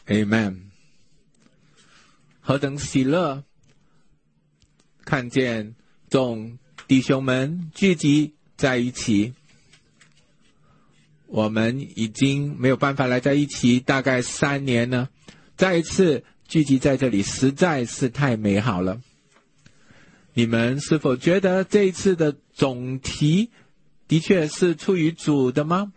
Amen。 何等喜乐，看见众弟兄们聚集在一起。我们已经没有办法来在一起大概3年了，再一次聚集在这里实在是太美好了。你们是否觉得这一次的总题的确是出于主的吗？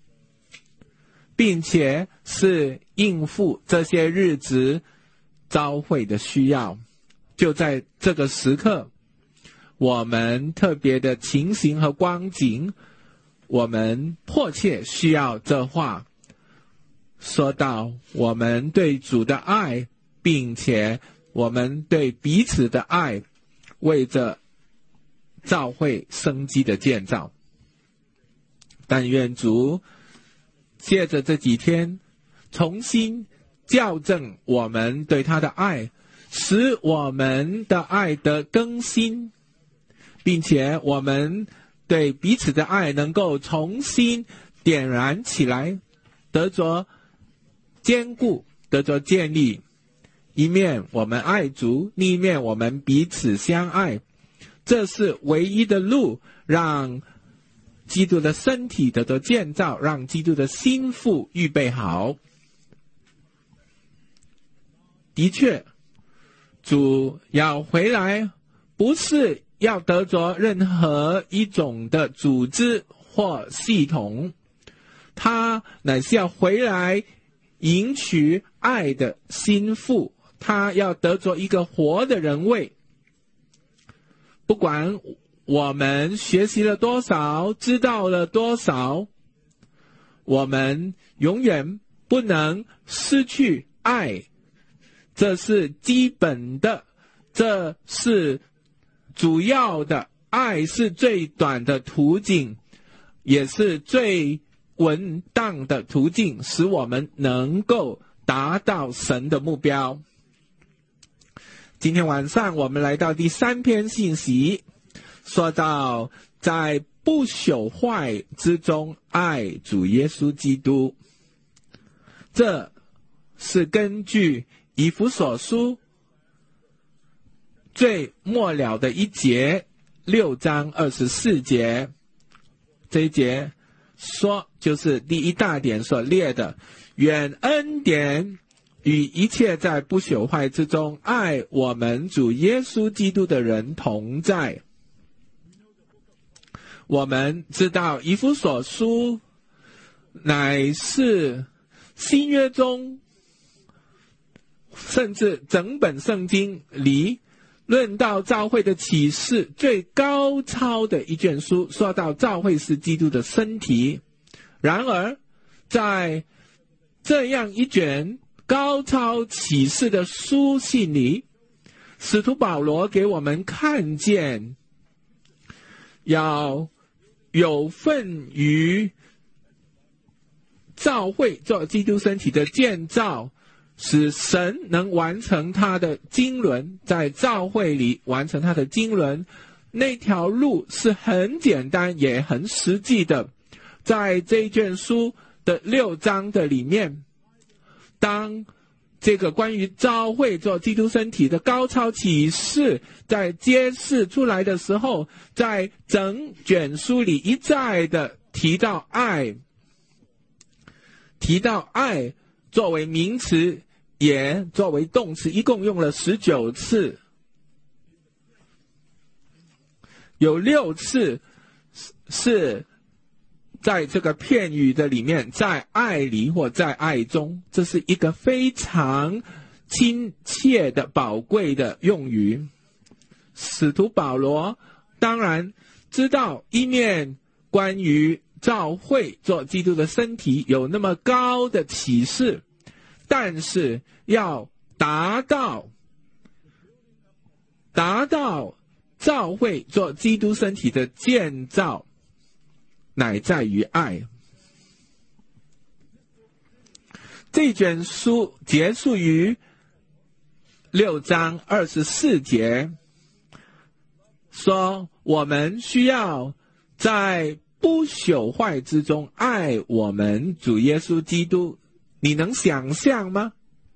并且是应付这些日子召会的需要。就在这个时刻，我们特别的情形和光景，我们迫切需要这话。说到我们对主的爱，并且我们对彼此的爱，为着教会生机的建造。但愿主借着这几天重新校正我们对他的爱，使我们的爱得更新，并且我们对彼此的爱能够重新点燃起来，得着坚固，得着建立。一面我们爱主，另一面我们彼此相爱，这是唯一的路，让基督的身体得到建造，让基督的心腹预备好。的确，主要回来，不是要得着任何一种的组织或系统，他乃是要回来迎娶爱的心腹，他要得着一个活的人位。不管我们学习了多少，知道了多少，我们永远不能失去爱。这是基本的，这是主要的，爱是最短的途径，也是最稳当的途径，使我们能够达到神的目标。今天晚上我们来到第3篇信息，说到在不朽坏之中爱主耶稣基督。这是根据以弗所书最末了的一节，6章24节，这一节说，就是第一大点所列的，愿恩典与一切在不朽坏之中爱我们主耶稣基督的人同在。我们知道以弗所书乃是新约中，甚至整本圣经里论到教会的启示最高超的一卷书，说到教会是基督的身体。然而在这样一卷高超启示的书信里，使徒保罗给我们看见，要有份于教会做基督身体的建造，使神能完成他的经纶，在教会里完成他的经纶。那条路是很简单也很实际的。在这一卷书的6章的里面，当这个关于教会做基督身体的高超启示在揭示出来的时候，在整卷书里一再的提到爱，作为名词也作为动词，一共用了19次，有6次是在这个片语的里面，在爱里或在爱中，这是一个非常亲切的宝贵的用语。使徒保罗当然知道，一面关于教会做基督的身体有那么高的启示，但是要达到教会做基督身体的建造，乃在于爱。这卷书结束于6章24节，说我们需要在不朽坏之中爱我们主耶稣基督。你能想象吗？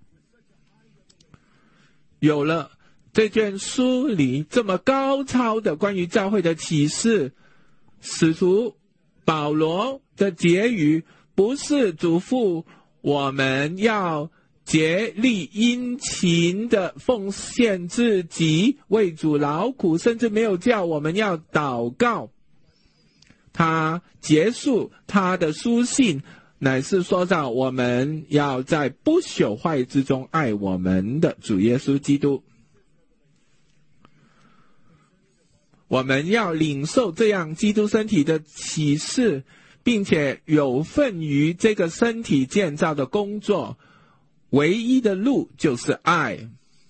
有了这卷书里这么高超的关于教会的启示，使徒保罗的结语不是嘱咐我们要竭力殷勤的奉献自己，为主劳苦，甚至没有叫我们要祷告。他结束他的书信，乃是说到我们要在不朽坏之中爱我们的主耶稣基督。我们要领受这样基督身体的启示，并且有份于这个身体建造的工作，唯一的路就是爱。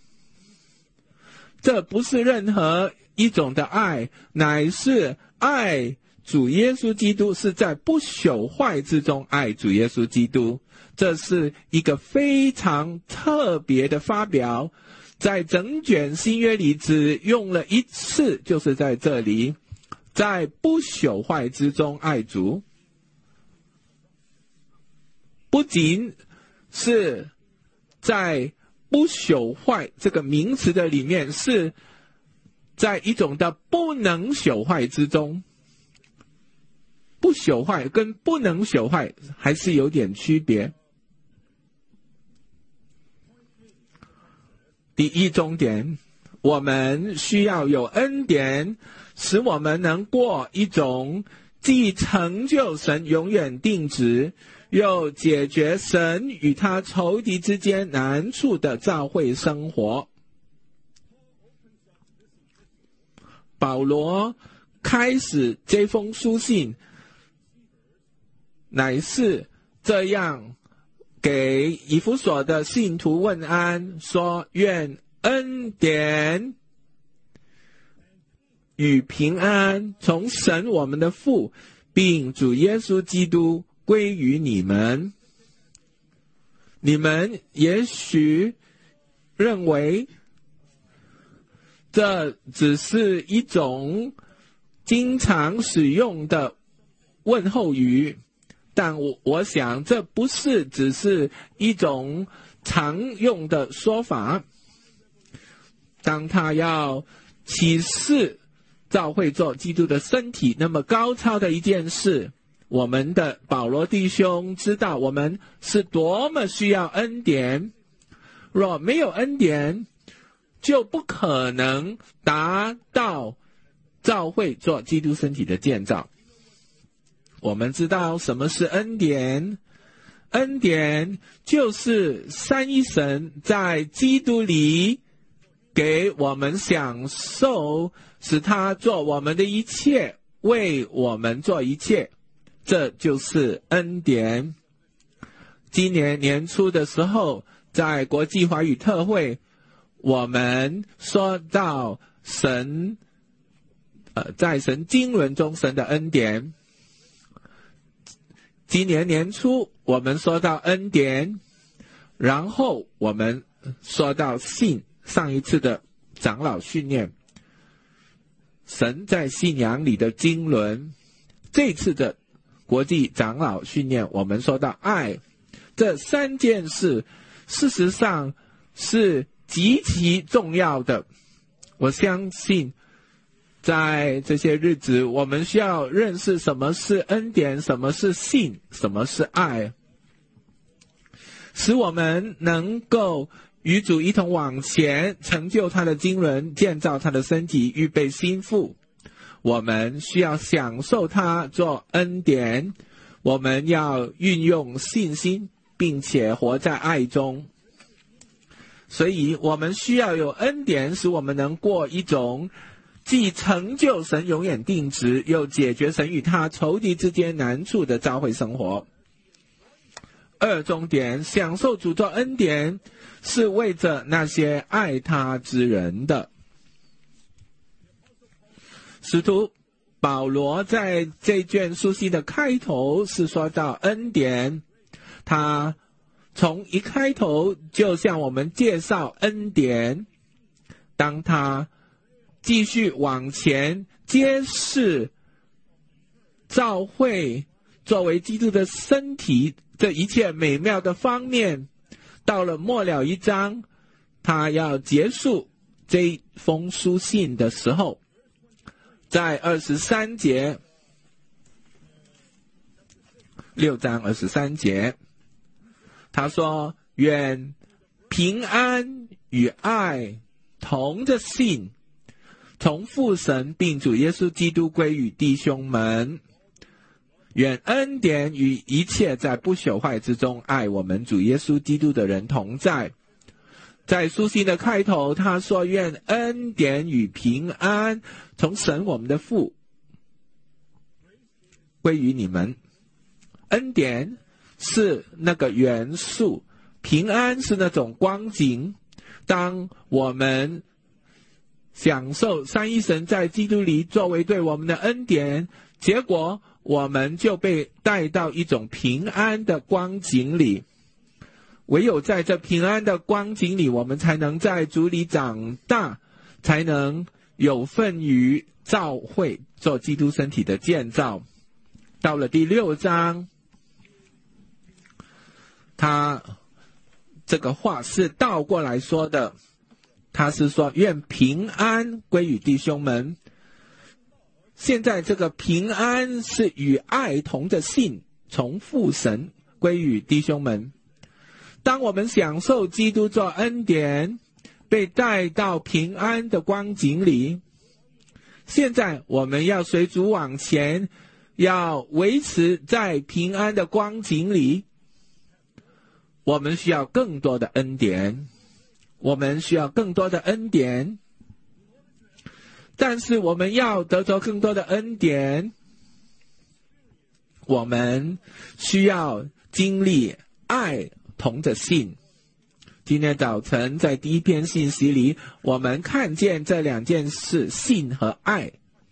这不是任何一种的爱，乃是爱主耶稣基督，是在不朽坏之中爱主耶稣基督。这是一个非常特别的发表，在整卷新约里只用了一次，就是在这里，在不朽坏之中爱主。不仅是在不朽坏这个名词的里面，是在一种的不能朽坏之中。不朽坏跟不能朽坏还是有点区别。第一重点，我们需要有恩典，使我们能过一种既成就神永远定旨，又解决神与他仇敌之间难处的教会生活。保罗开始这封书信，乃是这样给以弗所的信徒问安，说愿恩典与平安从神我们的父并主耶稣基督归于你们。你们也许认为这只是一种经常使用的问候语，但我想这不是只是一种常用的说法。当他要启示教会做基督的身体那么高超的一件事，我们的保罗弟兄知道我们是多么需要恩典。若没有恩典，就不可能达到教会做基督身体的建造。我们知道什么是恩典？恩典就是三一神在基督里给我们享受，使他做我们的一切，为我们做一切，这就是恩典。今年年初的时候，在国际华语特会，我们说到神在神经纶中神的恩典。今年年初我们说到恩典，然后我们说到信，上一次的长老训练，神在信仰里的经纶。这次的国际长老训练，我们说到爱。这三件事事实上是极其重要的。我相信在这些日子，我们需要认识什么是恩典，什么是信，什么是爱，使我们能够与主一同往前，成就他的经纶，建造他的身体，预备心腹。我们需要享受他做恩典，我们要运用信心，并且活在爱中。所以我们需要有恩典，使我们能过一种既成就神永远定旨，又解决神与他仇敌之间难处的教会生活。二重点，享受主做恩典，是为着那些爱他之人的。使徒保罗在这卷书信的开头是说到恩典，他从一开头就向我们介绍恩典。当他继续往前揭示教会作为基督的身体这一切美妙的方面，到了末了一章， 他要结束这封书信的时候，在23节，6章23节，他说：愿平安与爱同着信，从父神并主耶稣基督归于弟兄们。愿恩典与一切在不朽坏之中爱我们主耶稣基督的人同在。在书信的开头，他说：愿恩典与平安从神我们的父归于你们。恩典是那个元素，平安是那种光景。当我们享受三一神在基督里作为对我们的恩典，结果我们就被带到一种平安的光景里。唯有在这平安的光景里，我们才能在主里长大，才能有份于教会，做基督身体的建造。到了第6章，他这个话是倒过来说的，他是说愿平安归于弟兄们。现在这个平安是与爱同着信，从父神归于弟兄们。当我们享受基督做恩典，被带到平安的光景里，现在我们要随主往前，要维持在平安的光景里，我们需要更多的恩典，我们需要更多的恩典。但是我们要得着更多的恩典，我们需要经历爱同着信。今天早晨在第一篇信息里，我们看见这2件事，信和爱。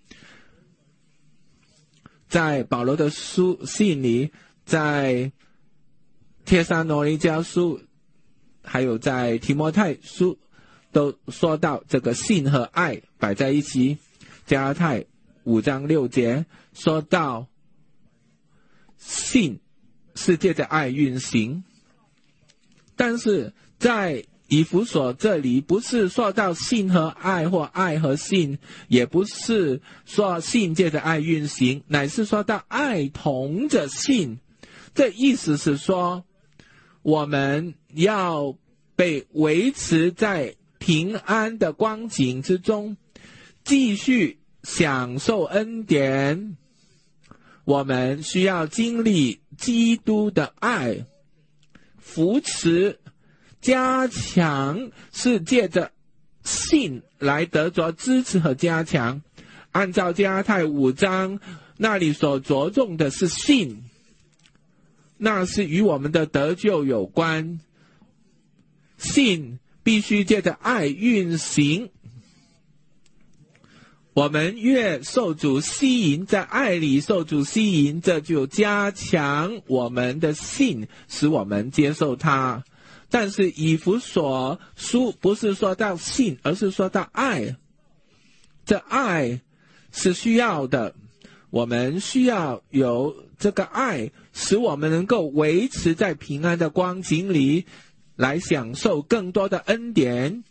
在保罗的书信里，在帖撒罗尼迦书，还有在提摩太书，都说到这个信和爱摆在一起。加拉太5章6节说到信是借着爱运行，但是在以弗所这里不是说到信和爱，或爱和信，也不是说信借着爱运行，乃是说到爱同着信。这意思是说，我们要被维持在平安的光景之中，继续享受恩典。我们需要经历基督的爱，扶持加强，是借着信来得着支持和加强。按照加拉太5章那里所着重的是信，那是与我们的得救有关。信必须借着爱运行，我们越受主吸引，在爱里受主吸引，这就加强我们的信，使我们接受它。但是以弗所书不是说到信，而是说到爱。这爱是需要的，我们需要有这个爱，使我们能够维持在平安的光景里，来享受更多的恩典，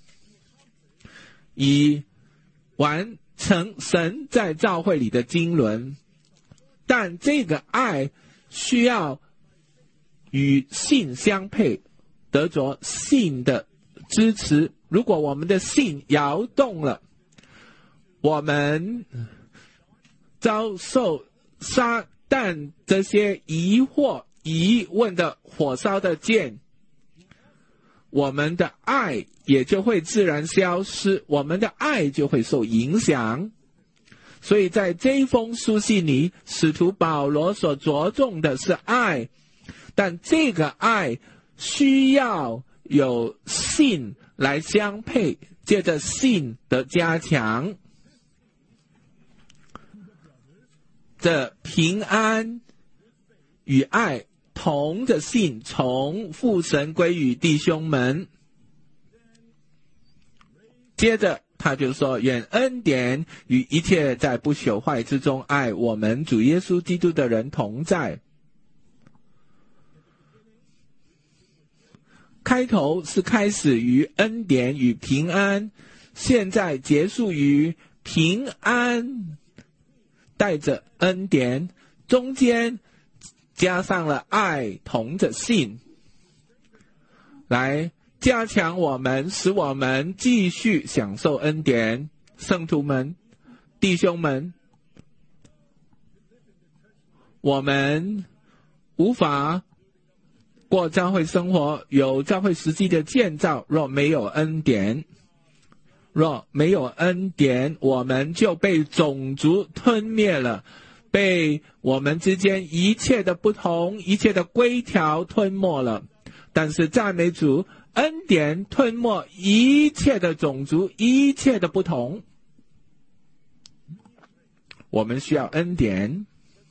以完成神在教会里的经纶。但这个爱需要与信相配，得着信的支持。如果我们的信摇动了，我们遭受撒旦这些疑惑疑问的火烧的箭，我们的爱也就会自然消失，我们的爱就会受影响。所以在这一封书信里，使徒保罗所着重的是爱，但这个爱需要有信来相配，借着信的加强，这平安与爱同着信，从父神归于弟兄们。接着他就说，愿恩典与一切在不朽坏之中爱我们主耶稣基督的人同在。 开头是开始于恩典与平安，现在结束于平安带着恩典，中间加上了爱同着信，来加强我们，使我们继续享受恩典。圣徒们，弟兄们，我们无法过教会生活，有教会实际的建造，若没有恩典，我们就被种族吞灭了，被我们之间一切的不同，一切的规条吞没了。但是赞美主，恩典吞没一切的种族，一切的不同。我们需要恩典，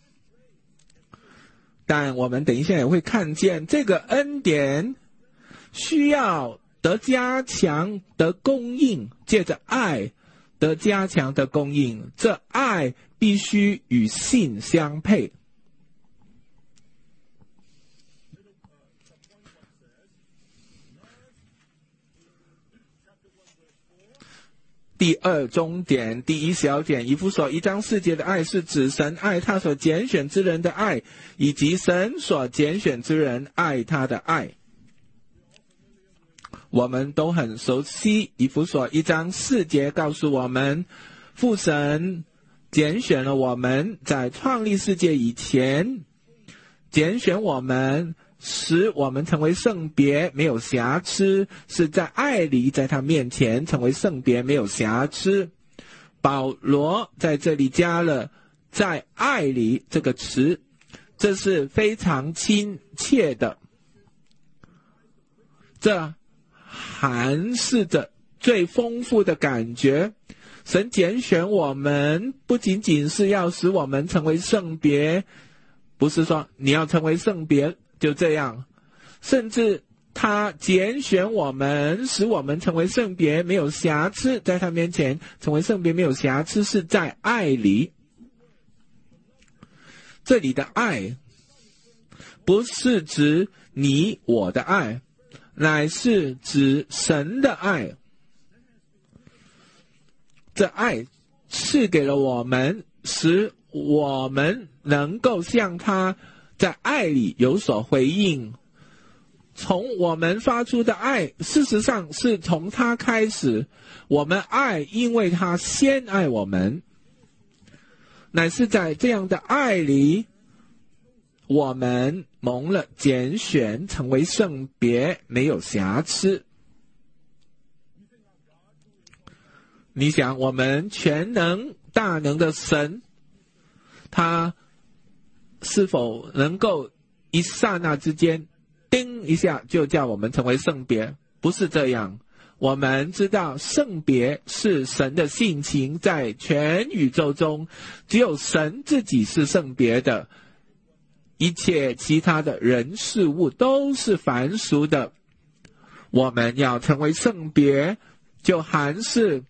但我们等一下也会看见，这个恩典需要得加强的供应，借着爱得加强的供应，这爱必须与信相配。第二中点，第一小点，以弗所1章4节的爱是指神爱他所拣选之人的爱，以及神所拣选之人爱他的爱。我们都很熟悉以弗所1章4节告诉我们，父神拣选了我们，在创立世界以前拣选我们，使我们成为圣别，没有瑕疵，是在爱里，在他面前成为圣别，没有瑕疵。保罗在这里加了在爱里这个词，这是非常亲切的，这含示着最丰富的感觉。神拣选我们不仅仅是要使我们成为圣别，不是说你要成为圣别就这样，甚至他拣选我们，使我们成为圣别，没有瑕疵，在他面前成为圣别没有瑕疵，是在爱里。这里的爱不是指你我的爱，乃是指神的爱。这爱赐给了我们，使我们能够向他在爱里有所回应。从我们发出的爱，事实上是从他开始，我们爱，因为他先爱我们，乃是在这样的爱里，我们蒙了拣选，成为圣别，没有瑕疵。你想，我们全能大能的神，他是否能够一刹那之间叮一下就叫我们成为圣别？不是这样。我们知道圣别是神的性情，在全宇宙中只有神自己是圣别的，一切其他的人事物都是凡俗的。我们要成为圣别，就含是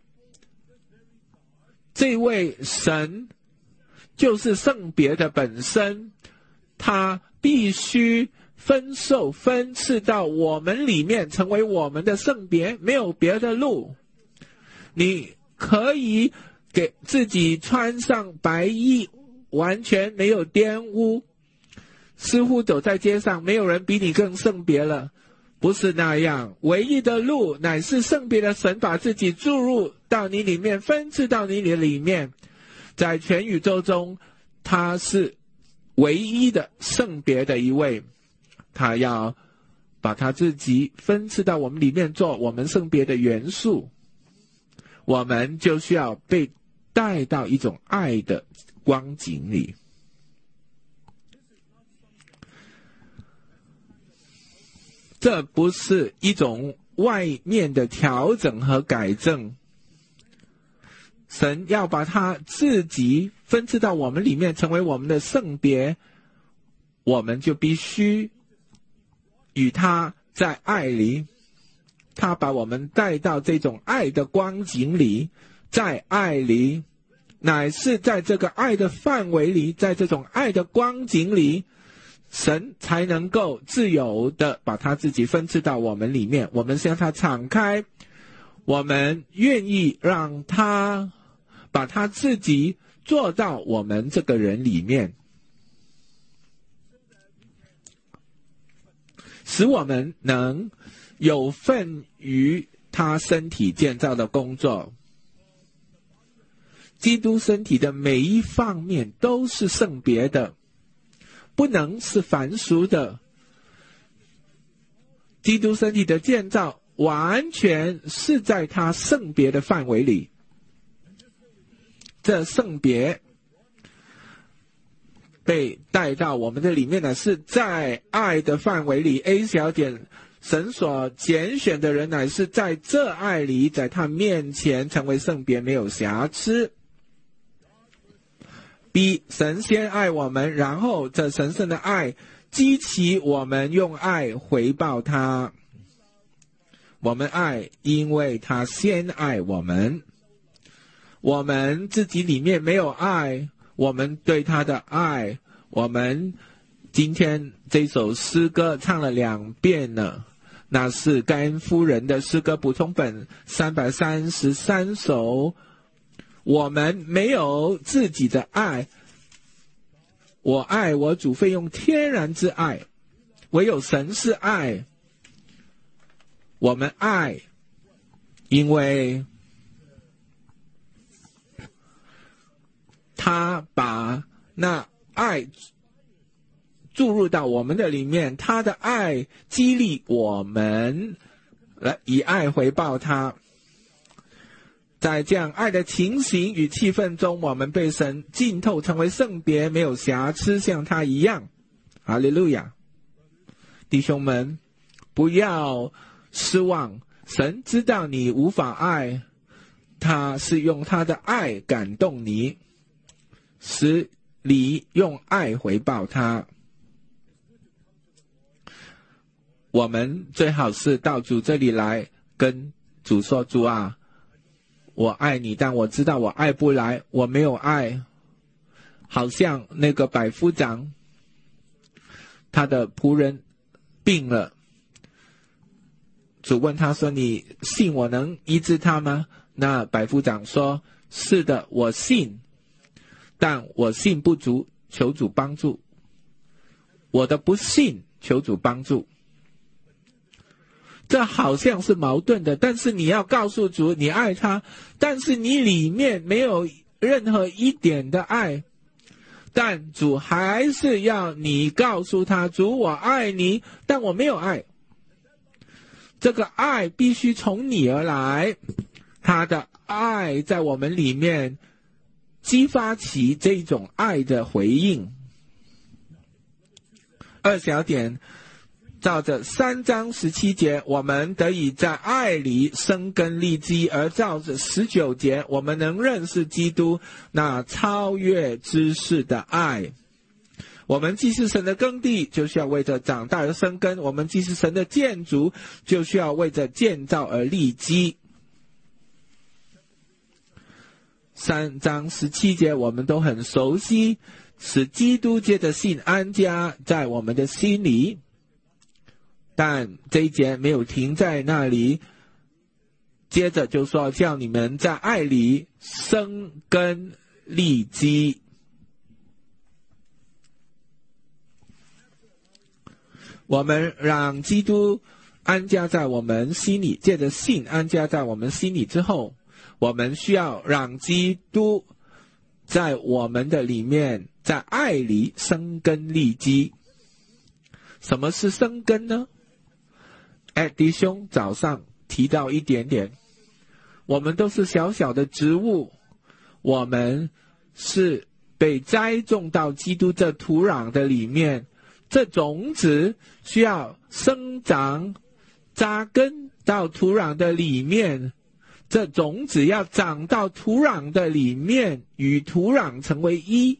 这位神就是圣别的本身，他必须分赐到我们里面，成为我们的圣别，没有别的路。你可以给自己穿上白衣，完全没有玷污，似乎走在街上没有人比你更圣别了，不是那样。唯一的路乃是圣别的神把自己注入到你里面，分赐到你的里面。在全宇宙中，他是唯一的圣别的一位，他要把他自己分赐到我们里面，做我们圣别的元素。我们就需要被带到一种爱的光景里。这不是一种外面的调整和改正，神要把他自己分赐到我们里面，成为我们的圣别，我们就必须与他在爱里，他把我们带到这种爱的光景里，在爱里，乃是在这个爱的范围里，在这种爱的光景里， 神才能够自由的把他自己分赐到我们里面。我们向他敞开，我们愿意让他把他自己做到我们这个人里面，使我们能有份于他身体建造的工作。基督身体的每一方面都是圣别的，不能是凡俗的。基督身体的建造完全是在他圣别的范围里。这圣别被带到我们的里面呢，是在爱的范围里。 A 小点，神所拣选的人乃是在这爱里，在他面前成为圣别，没有瑕疵。B 神先爱我们，然后这神圣的爱激起我们用爱回报他。我们爱，因为他先爱我们。我们自己里面没有爱，我们对他的爱，我们今天这首诗歌唱了2遍了，那是盖恩夫人的诗歌补充本333首。我们没有自己的爱，我爱我主非用天然之爱，唯有神是爱。我们爱，因为他把那爱注入到我们的里面，他的爱激励我们来以爱回报他。在这样爱的情形与气氛中，我们被神浸透，成为圣别，没有瑕疵，像他一样。哈利路亚！弟兄们，不要失望，神知道你无法爱，他是用他的爱感动你，使你用爱回报他。我们最好是到主这里来，跟主说，主啊，我爱你，但我知道我爱不来，我没有爱。好像那个百夫长，他的仆人病了，主问他说，你信我能医治他吗？那百夫长说，是的，我信，但我信不足，求主帮助。我的不信，求主帮助。这好像是矛盾的，但是你要告诉主你爱他，但是你里面没有任何一点的爱，但主还是要你告诉他，主我爱你，但我没有爱。这个爱必须从你而来，他的爱在我们里面激发起这种爱的回应。2小点，照着3章17节，我们得以在爱里生根立基，而照着19节，我们能认识基督那超越知识的爱。我们既是神的耕地，就需要为着长大而生根；我们既是神的建筑，就需要为着建造而立基。3章17节我们都很熟悉，使基督借着信安家在我们的心里。但这一节没有停在那里，接着就说叫你们在爱里生根立基。我们让基督安家在我们心里，借着信安家在我们心里之后，我们需要让基督在我们的里面，在爱里生根立基。什么是生根呢？弟兄早上提到一点点，我们都是小小的植物，我们是被栽种到基督这土壤的里面，这种子需要生长扎根到土壤的里面，这种子要长到土壤的里面，与土壤成为一。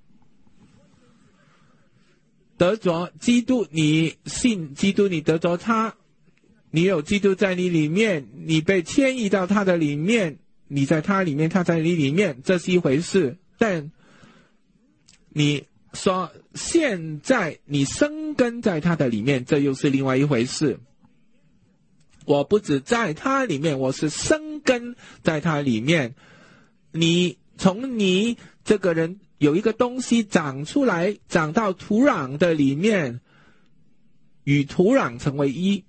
得着基督，你信基督，你得着他，你有基督在你里面，你被迁移到他的里面，你在他里面，他在你里面，这是一回事。但你说现在你生根在他的里面，这又是另外一回事。我不止在他里面，我是生根在他里面。你从你这个人有一个东西长出来，长到土壤的里面，与土壤成为一，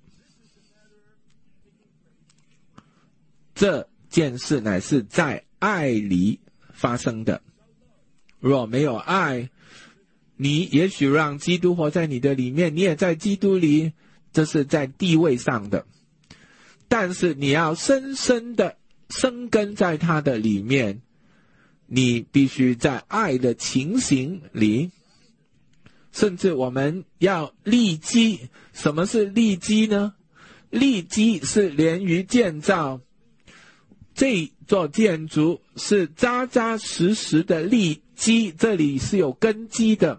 这件事乃是在爱里发生的。若没有爱，你也许让基督活在你的里面，你也在基督里，这是在地位上的。但是你要深深的生根在他的里面，你必须在爱的情形里。甚至我们要立基。什么是立基呢？立基是连于建造，这座建筑是扎扎实实的立基，这里是有根基的，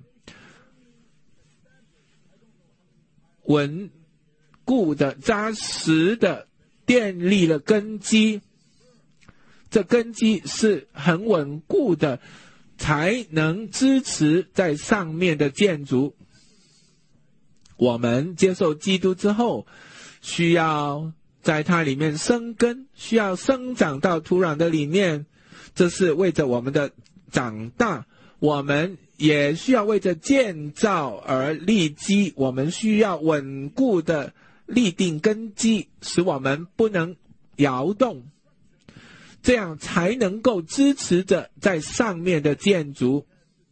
稳固的扎实的建立了根基，这根基是很稳固的，才能支持在上面的建筑。我们接受基督之后，需要在它里面生根，需要生长到土壤的里面，这是为着我们的长大。我们也需要为着建造而立基，我们需要稳固的立定根基，使我们不能摇动，这样才能够支持着在上面的建筑。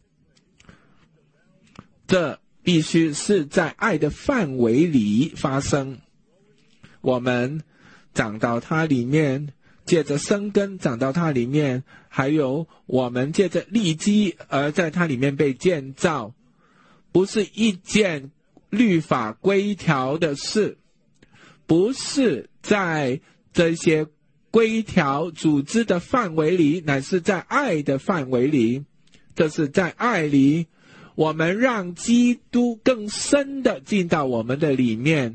这必须是在爱的范围里发生。我们长到它里面，借着生根长到它里面，还有我们借着立基而在它里面被建造，不是一件律法规条的事，不是在这些规条组织的范围里，乃是在爱的范围里。这是在爱里，我们让基督更深的进到我们的里面，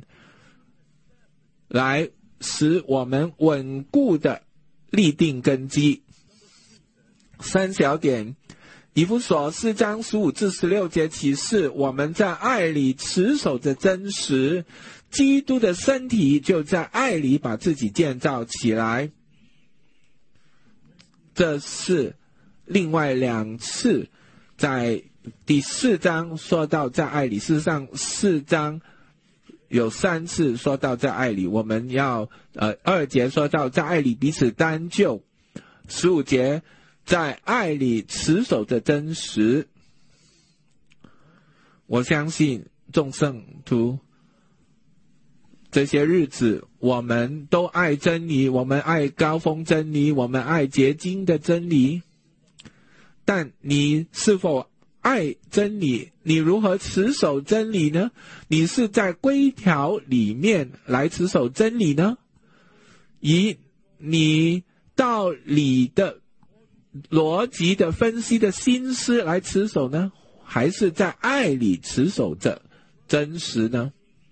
来使我们稳固的立定根基。三小点，以弗所4章15至16节启示，我们在爱里持守着真实，基督的身体就在爱里把自己建造起来。这是另外2次，在第4章说到在爱里，事实上4章有3次说到在爱里。我们要2节说到在爱里彼此担救，15节在爱里持守着真实。我相信众圣徒这些日子，我们都爱真理，我们爱高峰真理，我们爱结晶的真理。但你是否爱真理？你如何持守真理呢？你是在规条里面来持守真理呢？以你道理的逻辑的分析的心思来持守呢？还是在爱里持守着真实呢？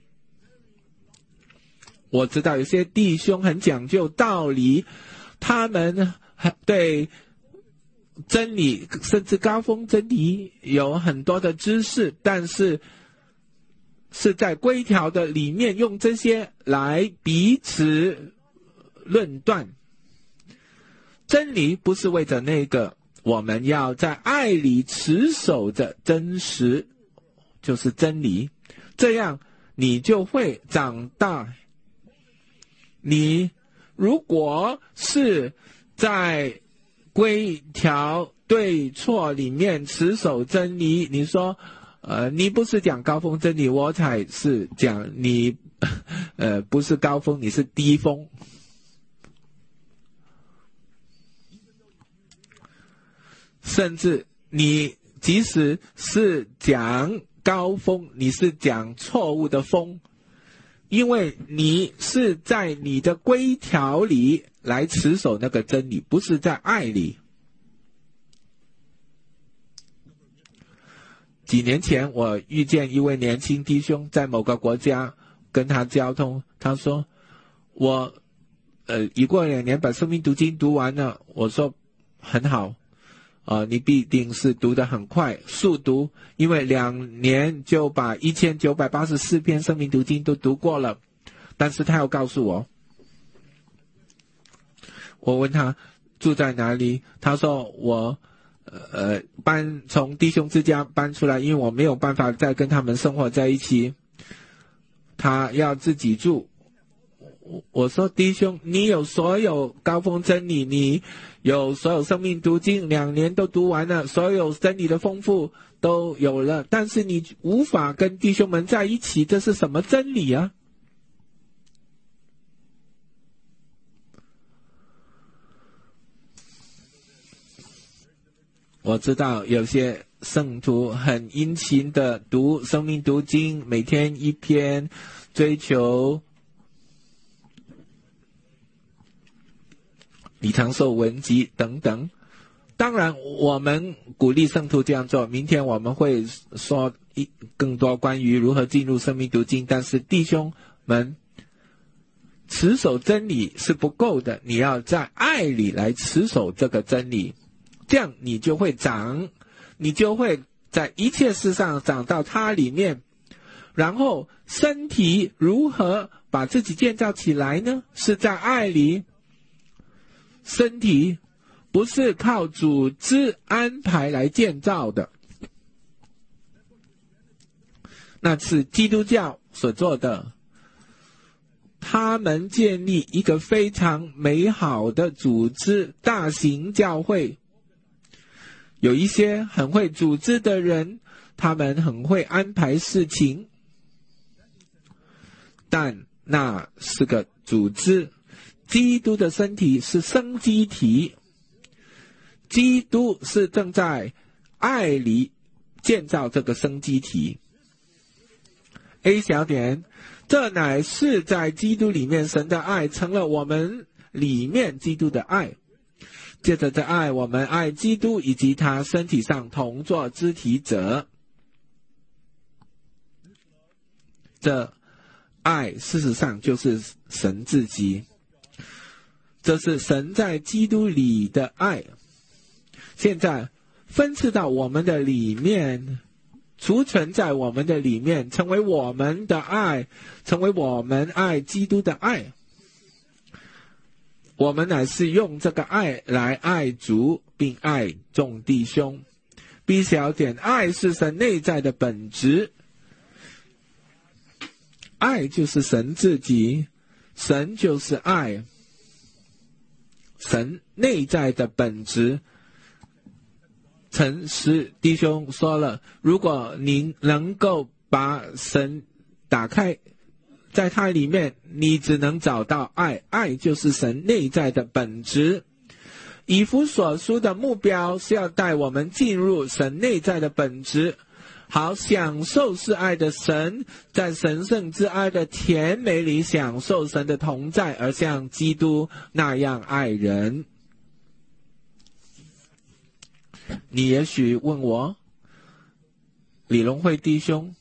我知道有些弟兄很讲究道理，他们对真理甚至高峰真理有很多的知识，但是是在规条的里面用这些来彼此论断。真理不是为着那个，我们要在爱里持守着真实，就是真理，这样你就会长大。你如果是在规条对错里面持守真理，你说你不是讲高峰真理，我才是讲你不是高峰，你是低峰。甚至你即使是讲高峰，你是讲错误的峰，因为你是在你的规条里来持守那个真理，不是在爱里。几年前我遇见一位年轻弟兄，在某个国家跟他交通，他说我已过2年把生命读经读完了。我说很好， 你必定是读得很快，速读，因为2年就把1984篇生命读经都读过了。但是他要告诉我问他住在哪里，他说我从弟兄之家搬出来，因为我没有办法再跟他们生活在一起，他要自己住。我说弟兄，你有所有高峰真理，你有所有生命读经，2年都读完了，所有真理的丰富都有了，但是你无法跟弟兄们在一起，这是什么真理啊？我知道有些圣徒很殷勤的读生命读经，每天1篇，追求李长寿文集等等。当然我们鼓励圣徒这样做，明天我们会说更多关于如何进入生命读经，但是弟兄们，持守真理是不够的，你要在爱里来持守这个真理，这样你就会长，你就会在一切事上长到它里面。然后身体如何把自己建造起来呢？是在爱里。身体不是靠组织安排来建造的，那是基督教所做的。他们建立一个非常美好的组织，大型教会，有一些很会组织的人，他们很会安排事情，但那是个组织。基督的身体是生机体，基督是正在爱里建造这个生机体。A 小点，这乃是在基督里面神的爱成了我们里面基督的爱，借着这爱我们爱基督以及他身体上同作肢体者。这爱事实上就是神自己，这是神在基督里的爱，现在分赐到我们的里面，储存在我们的里面，成为我们的爱，成为我们爱基督的爱。我们乃是用这个爱来爱主并爱众弟兄。 B 小点，爱是神内在的本质，爱就是神自己，神就是爱，神内在的本质。陈实弟兄说了，如果您能够把神打开，在它里面你只能找到爱，爱就是神内在的本质。以弗所书的目标是要带我们进入神内在的本质，好享受是爱的神，在神圣之爱的甜美里享受神的同在，而像基督那样爱人。你也许问我，李荣惠弟兄，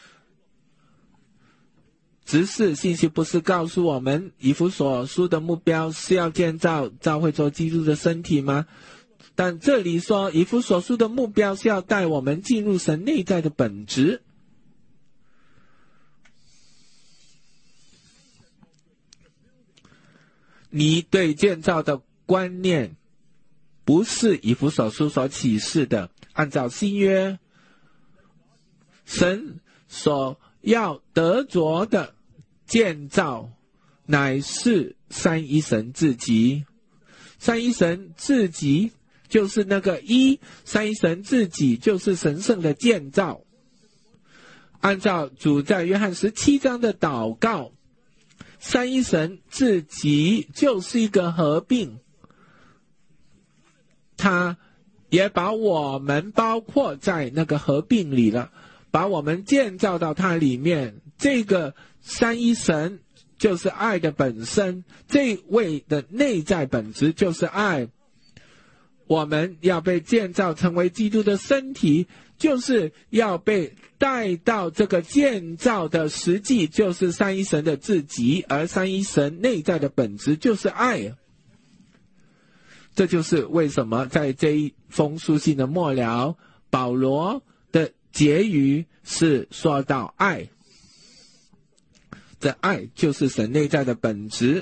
执事信息不是告诉我们以弗所书的目标是要建造教会做基督的身体吗？但这里说以弗所书的目标是要带我们进入神内在的本质。你对建造的观念不是以弗所书所启示的，按照新约神所要得着的建造乃是三一神自己。三一神自己就是那个一，三一神自己就是神圣的建造。按照主在约翰17章的祷告，三一神自己就是一个合并，他也把我们包括在那个合并里了，把我们建造到它里面。这个三一神就是爱的本身，这位的内在本质就是爱。我们要被建造成为基督的身体，就是要被带到这个建造的实际，就是三一神的自己，而三一神内在的本质就是爱。 这就是为什么在这一封书信的末了，保罗的结语是说到爱。这爱就是神内在的本质，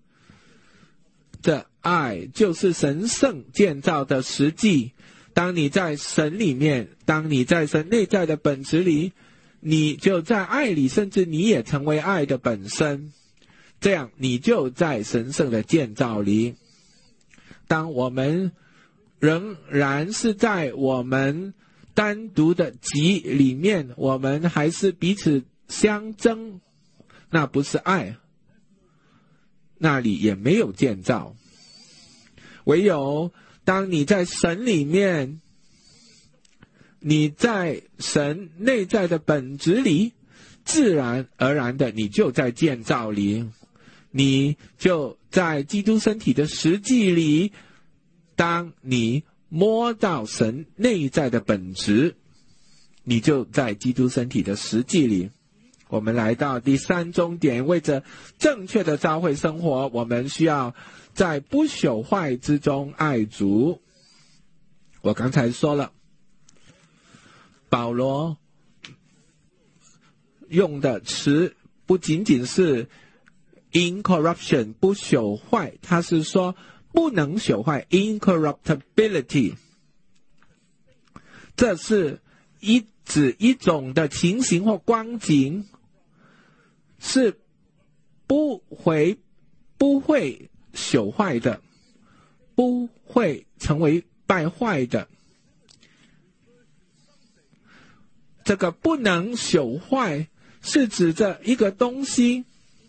这爱就是神圣建造的实际。当你在神里面，当你在神内在的本质里，你就在爱里，甚至你也成为爱的本身，这样你就在神圣的建造里。当我们仍然是在我们单独的己里面，我们还是彼此相争，那不是爱，那里也没有建造。唯有当你在神里面，你在神内在的本质里，自然而然的你就在建造里，你就在基督身体的实际里。当你摸到神内在的本质，你就在基督身体的实际里。我们来到第三重点，为着正确的教会生活，我们需要在不朽坏之中爱主。我刚才说了，保罗用的词不仅仅是 incorruption 不朽坏，他是说不能朽坏 incorruptibility， 这是指一种的情形或光景，是不会朽坏的，不会成为败坏的。这个不能朽坏是指着一个东西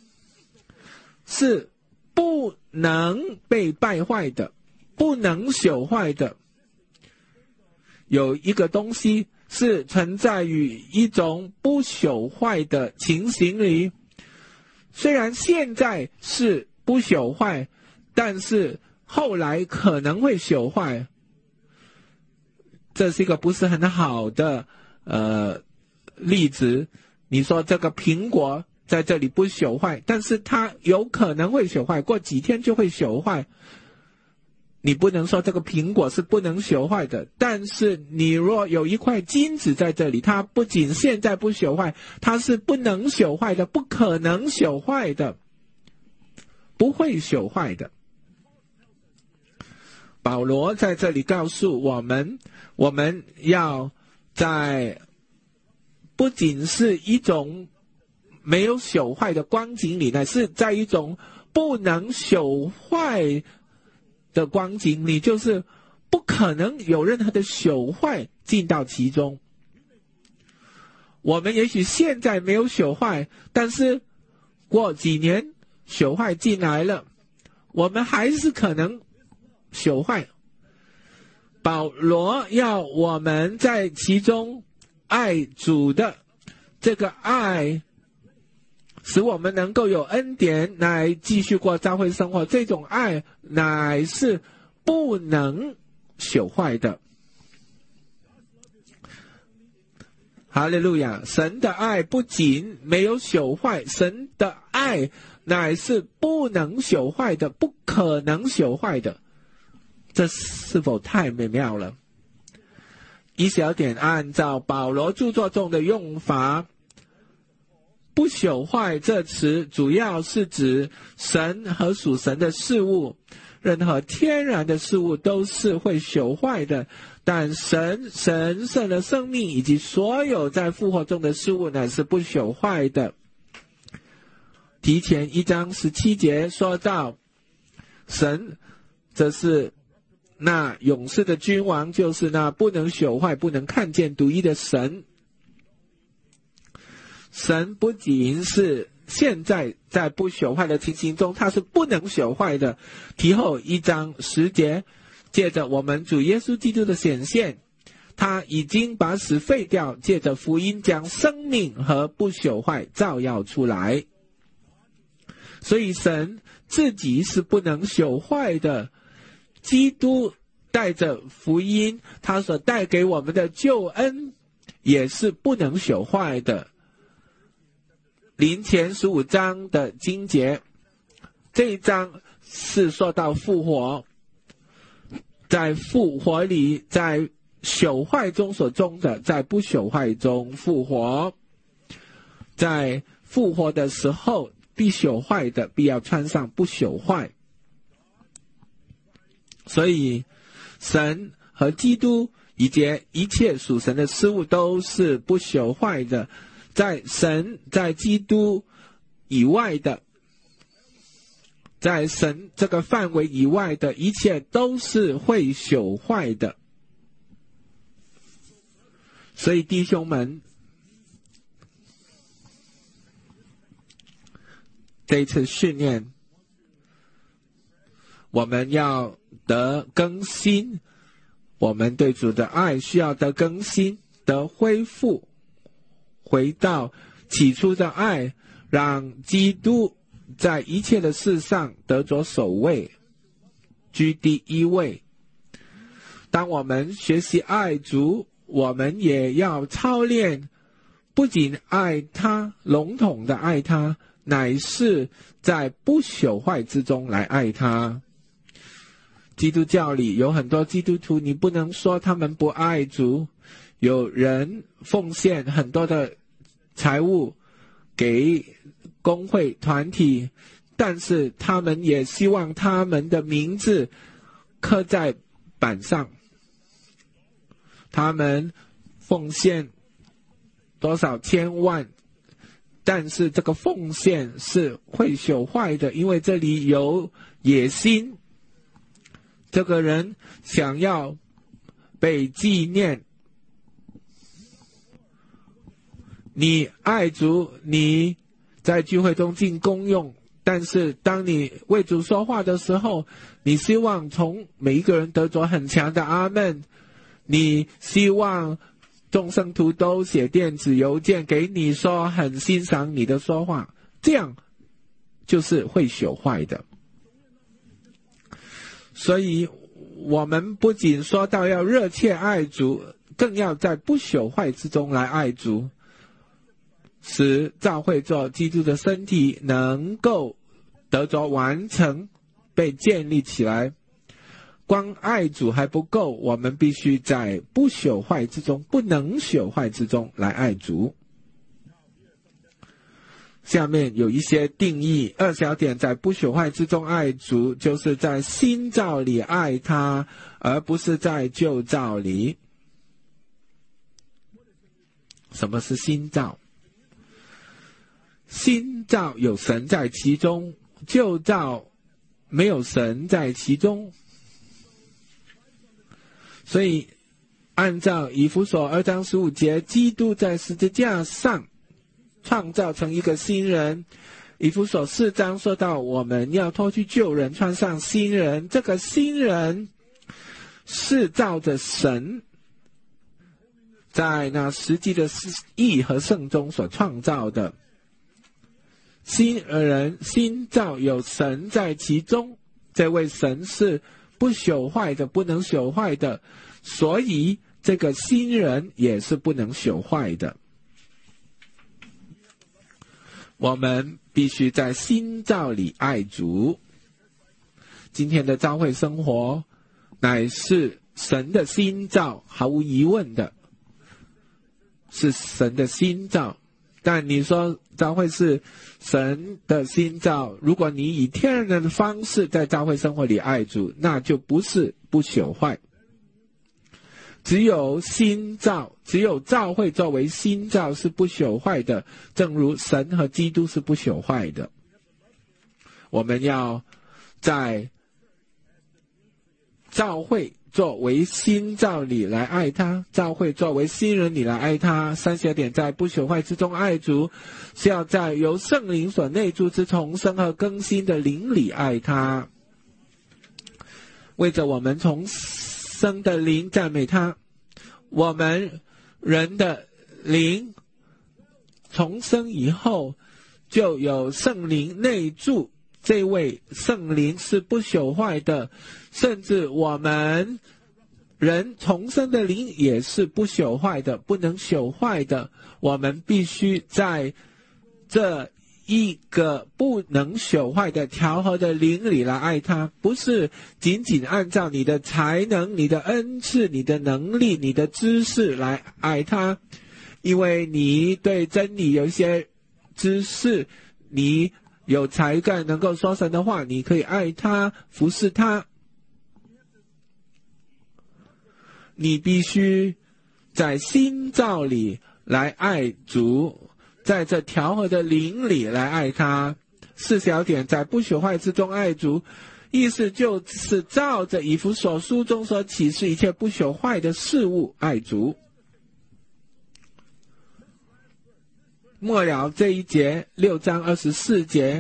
是不能被败坏的，不能朽坏的。有一个东西是存在于一种不朽坏的情形里，虽然现在是不朽坏，但是后来可能会朽坏。这是一个不是很好的例子。你说这个苹果在这里不朽坏，但是它有可能会朽坏，过几天就会朽坏。你不能说这个苹果是不能朽坏的，但是你若有一块金子在这里，它不仅现在不朽坏，它是不能朽坏的，不可能朽坏的，不会朽坏的。保罗在这里告诉我们，我们要在不仅是一种没有朽坏的光景里，乃是在一种不能朽坏的光景里，就是不可能有任何的朽坏进到其中。我们也许现在没有朽坏，但是过几年朽坏进来了，我们还是可能朽坏。保罗要我们在其中爱主的这个爱，使我们能够有恩典来继续过教会生活，这种爱乃是不能朽坏的。哈利路亚！神的爱不仅没有朽坏，神的爱乃是不能朽坏的，不可能朽坏的。这是否太美妙了？一小点，按照保罗著作中的用法，不朽坏这词主要是指神和属神的事物。任何天然的事物都是会朽坏的，但神圣的生命以及所有在复活中的事物乃是不朽坏的。提前1章17节说到，神这是那永世的君王，就是那不能朽坏不能看见独一的神。神不仅是现在在不朽坏的情形中，它是不能朽坏的。提后1章10节，借着我们主耶稣基督的显现，他已经把死废掉，借着福音将生命和不朽坏照耀出来。所以神自己是不能朽坏的，基督带着福音，他所带给我们的救恩也是不能朽坏的。林前15章的经节，这一章是说到复活， 在复活里，在朽坏中所种的，在不朽坏中复活。在复活的时候，必朽坏的必要穿上不朽坏。所以神和基督以及一切属神的事物都是不朽坏的，在神在基督以外的，在神这个范围以外的一切都是会朽坏的。所以弟兄们，这一次训练我们要得更新，我们对主的爱需要得更新，得恢复，回到起初的爱，让基督在一切的事上得着首位，居第一位。当我们学习爱主，我们也要操练，不仅爱他，笼统的爱他，乃是在不朽坏之中来爱他。基督教里有很多基督徒，你不能说他们不爱主，有人奉献很多的财物给公会团体，但是他们也希望他们的名字刻在板上，他们奉献多少千万，但是这个奉献是会朽坏的，因为这里有野心。这个人想要被纪念，你爱主，你在聚会中尽公用，但是当你为主说话的时候，你希望从每一个人得着很强的阿们，你希望众圣徒都写电子邮件给你说很欣赏你的说话，这样就是会朽坏的。所以我们不仅说到要热切爱主，更要在不朽坏之中来爱主，使教会做基督的身体能够得着完成，被建立起来。光爱主还不够，我们必须在不朽坏之中，不能朽坏之中来爱主。下面有一些定义。二小点，在不朽坏之中爱主，就是在新造里爱他，而不是在旧造里。什么是新造？新造有神在其中，旧造没有神在其中。所以按照以弗所2章15节，基督在十字架上创造成一个新人。以弗所4章说到我们要脱去旧人，穿上新人。这个新人是照着神在那实际的义和圣中所创造的。新人新造有神在其中，这位神是不朽坏的，不能朽坏的，所以这个新人也是不能朽坏的。我们必须在新造里爱主。今天的教会生活乃是神的新造，毫无疑问的是神的新造。但你说教会是神的新造，如果你以天然的方式在教会生活里爱主，那就不是不朽坏。只有新造，只有教会作为新造是不朽坏的，正如神和基督是不朽坏的。我们要在教会作为新造里来爱他，教会作为新人里来爱他。三小点，在不朽坏之中爱主，是要在由圣灵所内住之重生和更新的灵里爱他。为着我们重生的灵赞美他。我们人的灵重生以后，就有圣灵内住，这位圣灵是不朽坏的，甚至我们人重生的灵也是不朽坏的，不能朽坏的。我们必须在这一个不能朽坏的调和的灵里来爱他，不是仅仅按照你的才能、你的恩赐、你的能力、你的知识来爱他。因为你对真理有一些知识，你有才干，能够说神的话，你可以爱他，服侍他。你必须在新造里来爱主，在这调和的灵里来爱他。4小点，在不朽坏之中爱主，意思就是照着以弗所书中所启示一切不朽坏的事物爱主。末了这一节6章24节，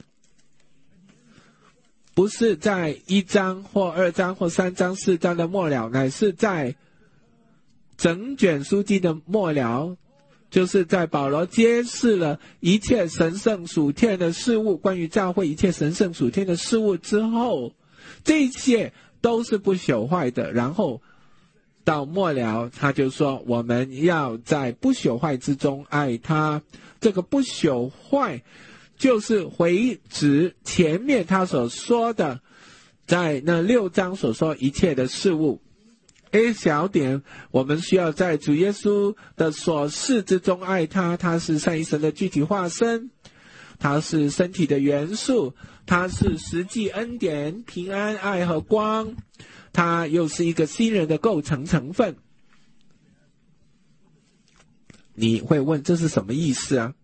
不是在1章或2章或3章4章的末了，乃是在整卷书经的末了，就是在保罗揭示了一切神圣属天的事物，关于教会一切神圣属天的事物之后，这一切都是不朽坏的。然后到末了他就说，我们要在不朽坏之中爱他。这个不朽坏就是回指前面他所说的，在那6章所说一切的事物。A 小点，我们需要在主耶稣的所事之中爱他。他是三一神的具体化身，他是身体的元素，他是实际恩典、平安、爱和光，他又是一个新人的构成成分。你会问，这是什么意思啊？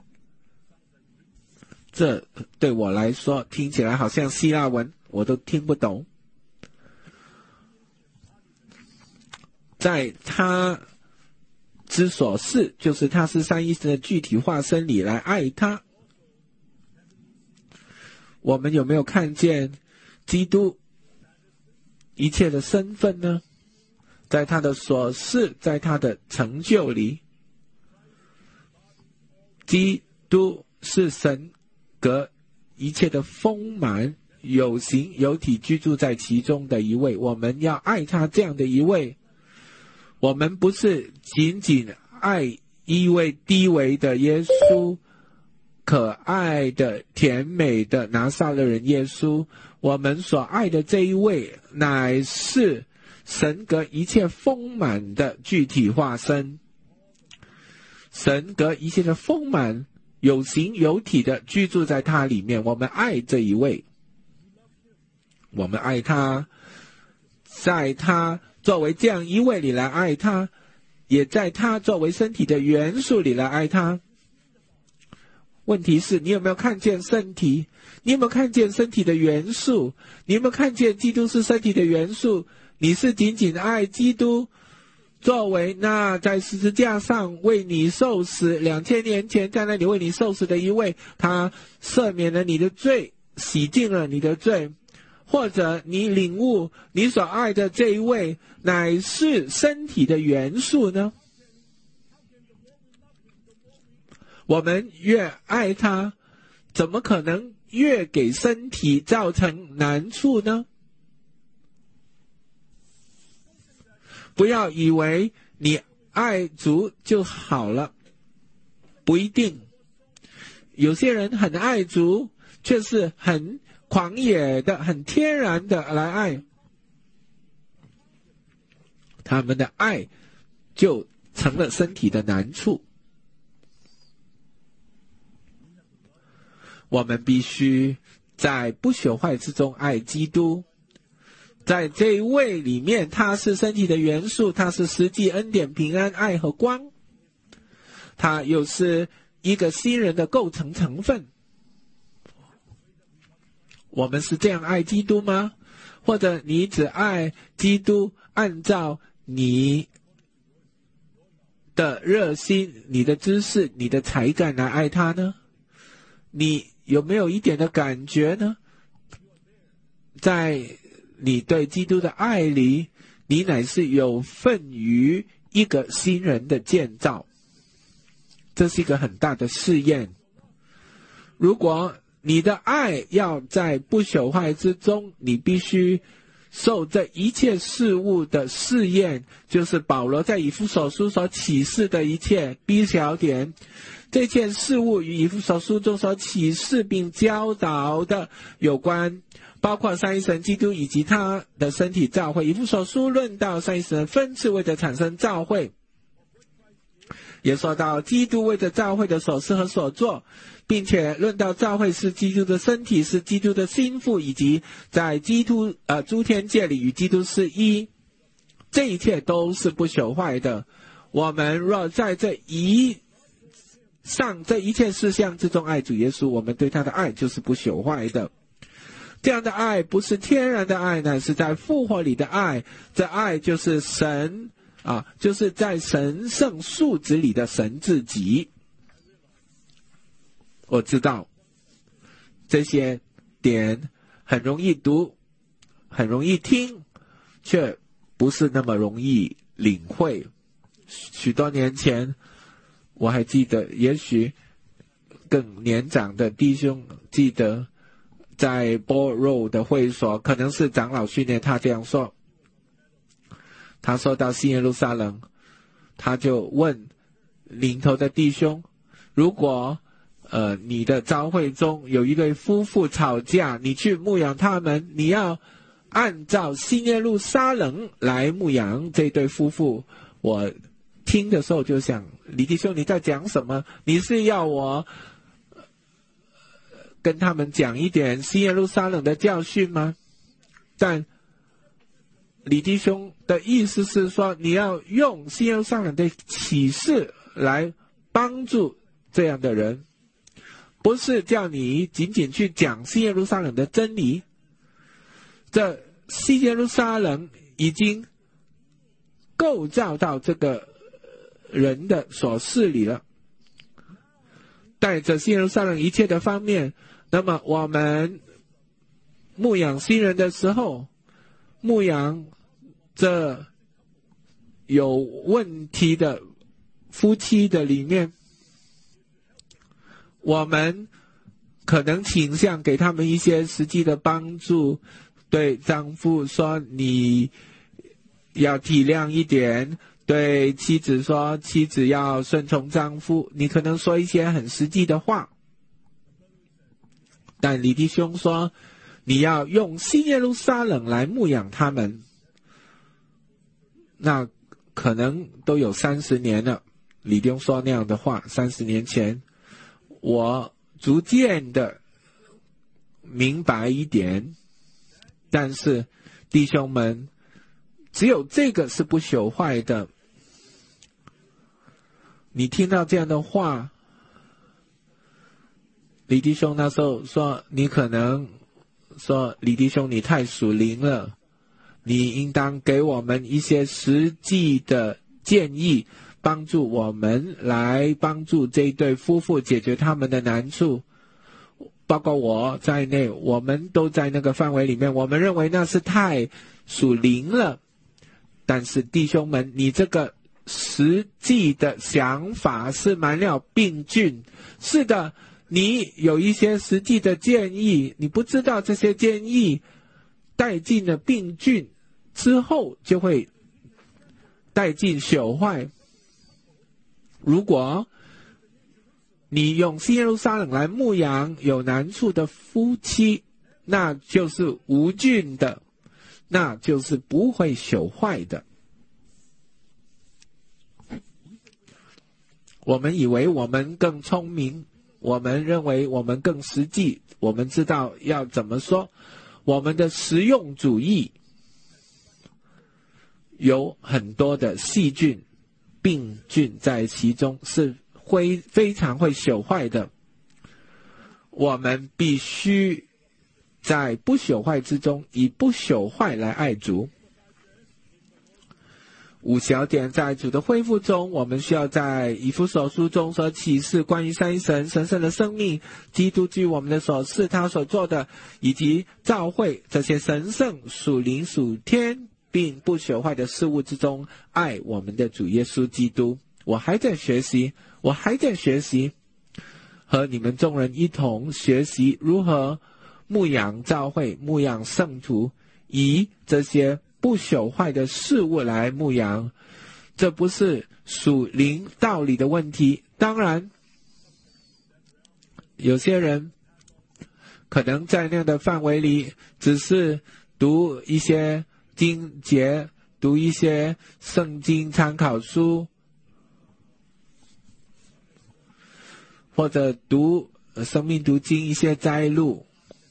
这对我来说听起来好像希腊文，我都听不懂。在他之所是，就是他是三一神的具体化身里来爱他。我们有没有看见基督一切的身份呢？在他的所是，在他的成就里，基督是神格一切的丰满，有形有体居住在其中的一位。我们要爱他这样的一位。我们不是仅仅爱一位低微的耶稣，可爱的甜美的拿撒勒人耶稣，我们所爱的这一位乃是神格一切丰满的具体化身，神格一切的丰满有形有体的居住在他里面。我们爱这一位，我们爱他，在他作为这样一位里来爱他，也在他作为身体的元素里来爱他。问题是，你有没有看见身体？你有没有看见身体的元素？你有没有看见基督是身体的元素？你是仅仅爱基督作为那在十字架上为你受死，2000年前在那里为你受死的一位，他赦免了你的罪，洗净了你的罪。或者你领悟你所爱的这一位乃是身体的元素呢？我们越爱他，怎么可能越给身体造成难处呢？不要以为你爱主就好了，不一定。有些人很爱主，却是很狂野的、很天然的来爱，他们的爱就成了身体的难处。我们必须在不朽坏之中爱基督，在这一位里面，他是身体的元素，他是实际恩典、平安、爱和光，他又是一个新人的构成成分。我们是这样爱基督吗？或者你只爱基督按照你的热心、你的知识、你的才干来爱他呢？你有没有一点的感觉呢？在你对基督的爱里，你乃是有份于一个新人的建造。这是一个很大的试验。如果你的爱要在不朽坏之中，你必须受这一切事物的试验，就是保罗在以弗所书所启示的一切 B 小点， 这件事物与以弗所书中所启示并教导的有关，包括三一神基督以及他的身体教会。以弗所书论到三一神分次为了产生教会，也说到基督为着教会的所事和所做，并且论到教会是基督的身体，是基督的心腹，以及在基督诸天界里与基督是一。这一切都是不朽坏的。我们若在这一切事项之中爱主耶稣，我们对他的爱就是不朽坏的。这样的爱不是天然的爱，乃是在复活里的爱。这爱就是神就是在神圣素质里的神自己。我知道这些点很容易读，很容易听，却不是那么容易领会。许多年前，我还记得，也许更年长的弟兄记得，在波肉的会所，可能是长老训练，他这样说。他说到新耶路撒冷，他就问领头的弟兄，如果你的教会中有一对夫妇吵架，你去牧养他们，你要按照新耶路撒冷来牧养这对夫妇。我听的时候就想，李弟兄你在讲什么？你是要我跟他们讲一点新耶路撒冷的教训吗？但李弟兄的意思是说，你要用新耶路撒冷的启示来帮助这样的人，不是叫你仅仅去讲新耶路撒冷的真理。这新耶路撒冷已经构造到这个人的所事里了，带着新耶路撒冷一切的方面。那么我们牧养新人的时候，牧养这有问题的夫妻的里面，我们可能倾向给他们一些实际的帮助，对丈夫说你要体谅一点，对妻子说妻子要顺从丈夫，你可能说一些很实际的话。但李弟兄说你要用新耶路撒冷来牧养他们，那可能都有30年了。李弟兄说那样的话，30年前我逐渐的明白一点，但是弟兄们，只有这个是不朽坏的。你听到这样的话，李弟兄那时候说，你可能说，李弟兄你太属灵了，你应当给我们一些实际的建议，帮助我们来帮助这一对夫妇解决他们的难处。包括我在内，我们都在那个范围里面，我们认为那是太属灵了。但是弟兄们，你这个实际的想法是满了病菌。是的，你有一些实际的建议，你不知道这些建议带进了病菌之后就会带进朽坏。如果你用新耶路撒冷来牧养有难处的夫妻，那就是无菌的，那就是不会朽坏的。我们以为我们更聪明，我们认为我们更实际，我们知道要怎么说。我们的实用主义有很多的细菌病菌在其中，是非常会朽坏的。我们必须在不朽坏之中，以不朽坏来爱主。5小点，在主的恢复中，我们需要在以弗所书中所启示关于三一神神圣的生命，基督居我们的所事，他所做的，以及教会这些神圣属灵属天并不朽坏的事物之中，爱我们的主耶稣基督。我还在学习，和你们众人一同学习如何牧养教会，牧养圣徒，以这些不朽坏的事物来牧养。这不是属灵道理的问题。当然有些人可能在那样的范围里，只是读一些经节，读一些圣经参考书，或者读生命读经一些摘录，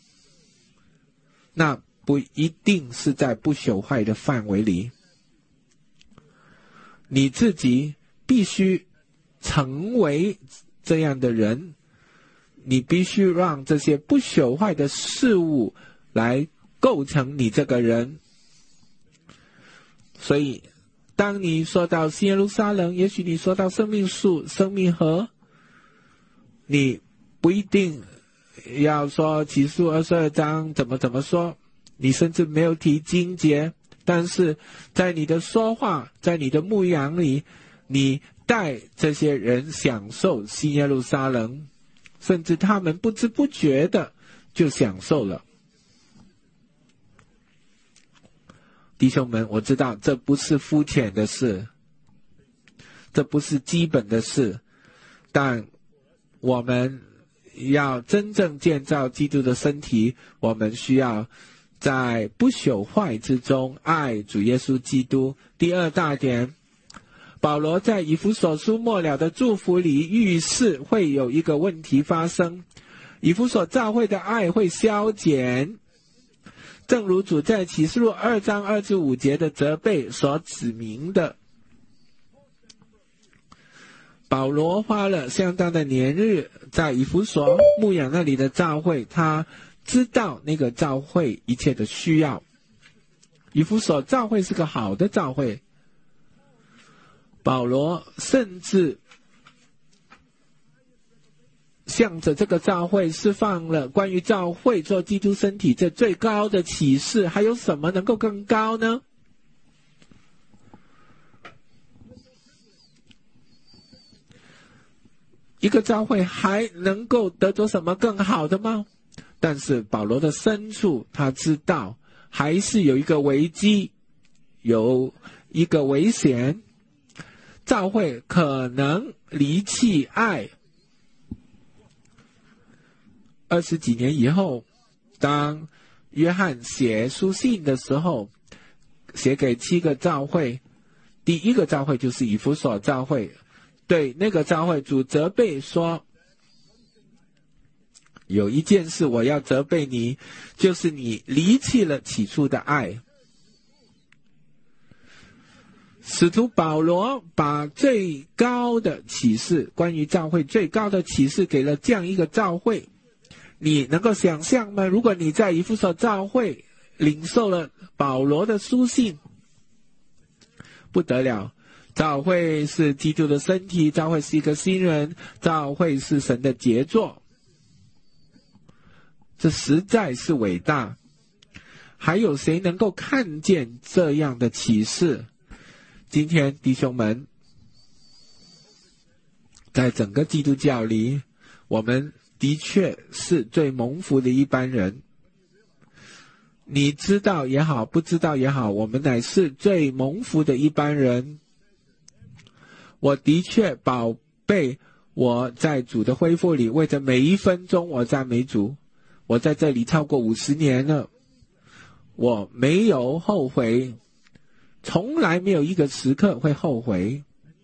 那不一定是在不朽坏的范围里。你自己必须成为这样的人，你必须让这些不朽坏的事物来构成你这个人。所以当你说到新耶路撒冷，也许你说到生命树、生命河，你不一定要说启示录22章怎么说，你甚至没有提经节，但是在你的说话，在你的牧养里，你带这些人享受新耶路撒冷，甚至他们不知不觉的就享受了。弟兄们，我知道这不是肤浅的事，这不是基本的事，但我们要真正建造基督的身体，我们需要在不朽坏之中爱主耶稣基督。第二大点，保罗在以弗所书末了的祝福里预示会有一个问题发生，以弗所教会的爱会消减，正如主在启示录2章2至5节的责备所指明的。保罗花了相当的年日在以弗所牧养那里的教会，他知道那个教会一切的需要。以弗所教会是个好的教会，保罗甚至向着这个教会释放了关于教会做基督身体这最高的启示，还有什么能够更高呢？一个教会还能够得着什么更好的吗？但是保罗的深处，他知道还是有一个危机，有一个危险，教会可能离弃爱。20几年以后，当约翰写书信的时候，写给7个教会，第一个教会就是以弗所教会，对那个教会主责备说，有一件事我要责备你，就是你离弃了起初的爱。使徒保罗把最高的启示，关于教会最高的启示给了这样一个教会，你能够想象吗？如果你在以弗所教会领受了保罗的书信，不得了，教会是基督的身体，教会是一个新人，教会是神的杰作，这实在是伟大。还有谁能够看见这样的启示？今天弟兄们，在整个基督教里，我们的确是最蒙福的一班人。你知道也好，不知道也好，我们乃是最蒙福的一班人。我的确宝贝我在主的恢复里，为着每一分钟我赞美主。我在这里超过50年了，我没有后悔，从来没有一个时刻会后悔。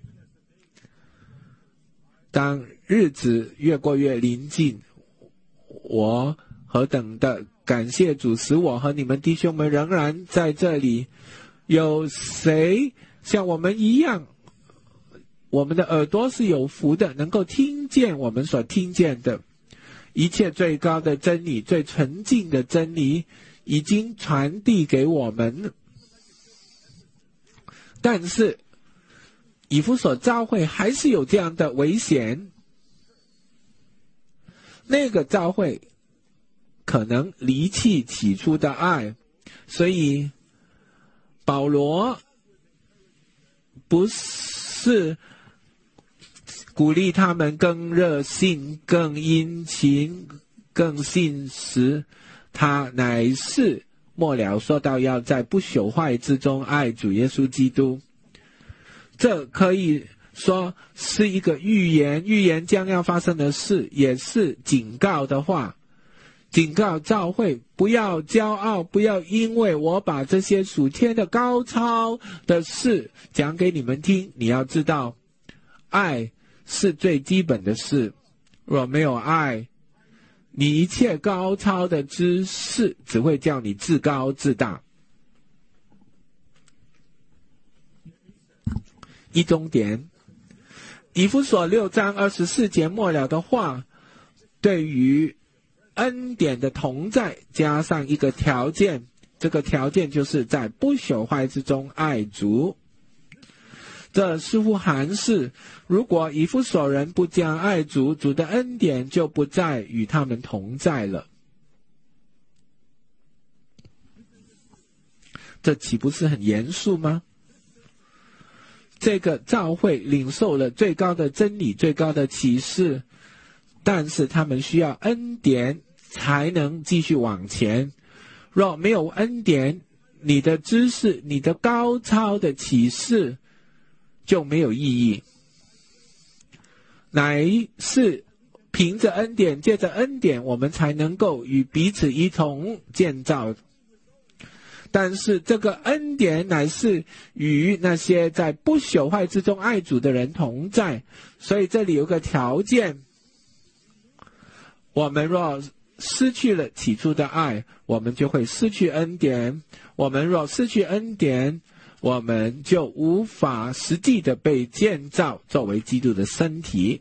当日子越过越临近，我何等的感谢主，使我和你们弟兄们仍然在这里。有谁像我们一样，我们的耳朵是有福的，能够听见我们所听见的一切最高的真理，最纯净的真理已经传递给我们。但是以弗所教会还是有这样的危险，那个教会可能离弃起初的爱，所以保罗不是鼓励他们更热心、更殷勤、更信实，他乃是末了说到要在不朽坏之中爱主耶稣基督。这可以说是一个预言将要发生的事，也是警告的话，警告教会不要骄傲，不要因为我把这些属天的高超的事讲给你们听，你要知道爱是最基本的事，若没有爱，你一切高超的知识只会叫你自高自大。一中点，以弗所6章24节末了的话，对于恩典的同在加上一个条件，这个条件就是在不朽坏之中爱主。这似乎含示，如果以弗所人不将爱主，主的恩典就不再与他们同在了。这岂不是很严肃吗？这个教会领受了最高的真理，最高的启示，但是他们需要恩典才能继续往前。若没有恩典，你的知识，你的高超的启示就没有意义。乃是凭着恩典，借着恩典，我们才能够与彼此一同建造。但是这个恩典乃是与那些在不朽坏之中爱主的人同在，所以这里有个条件，我们若失去了起初的爱，我们就会失去恩典。我们若失去恩典，我们就无法实际的被建造作为基督的身体。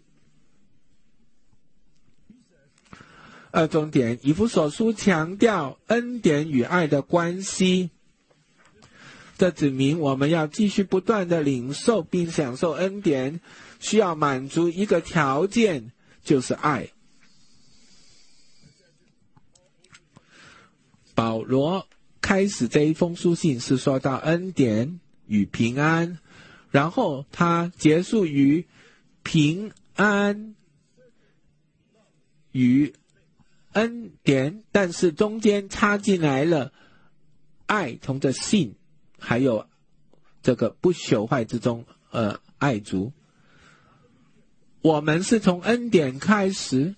二重点，以弗所书强调恩典与爱的关系，这指明我们要继续不断的领受并享受恩典，需要满足一个条件，就是爱。保罗开始这一封书信是说到恩典与平安，然后他结束于平安与恩典，但是中间插进来了爱同着信，还有这个不朽坏之中爱主。我们是从恩典开始，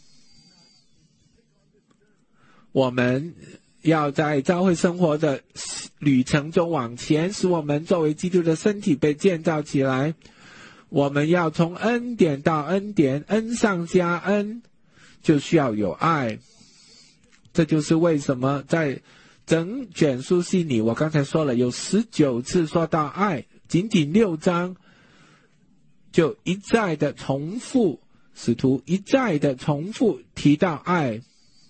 我们要在教会生活的旅程中往前，使我们作为基督的身体被建造起来。我们要从恩典到恩典，恩上加恩，就需要有爱。这就是为什么在整卷书信里，我刚才说了有19次说到爱，仅仅6章就一再的重复，使徒一再的重复提到爱。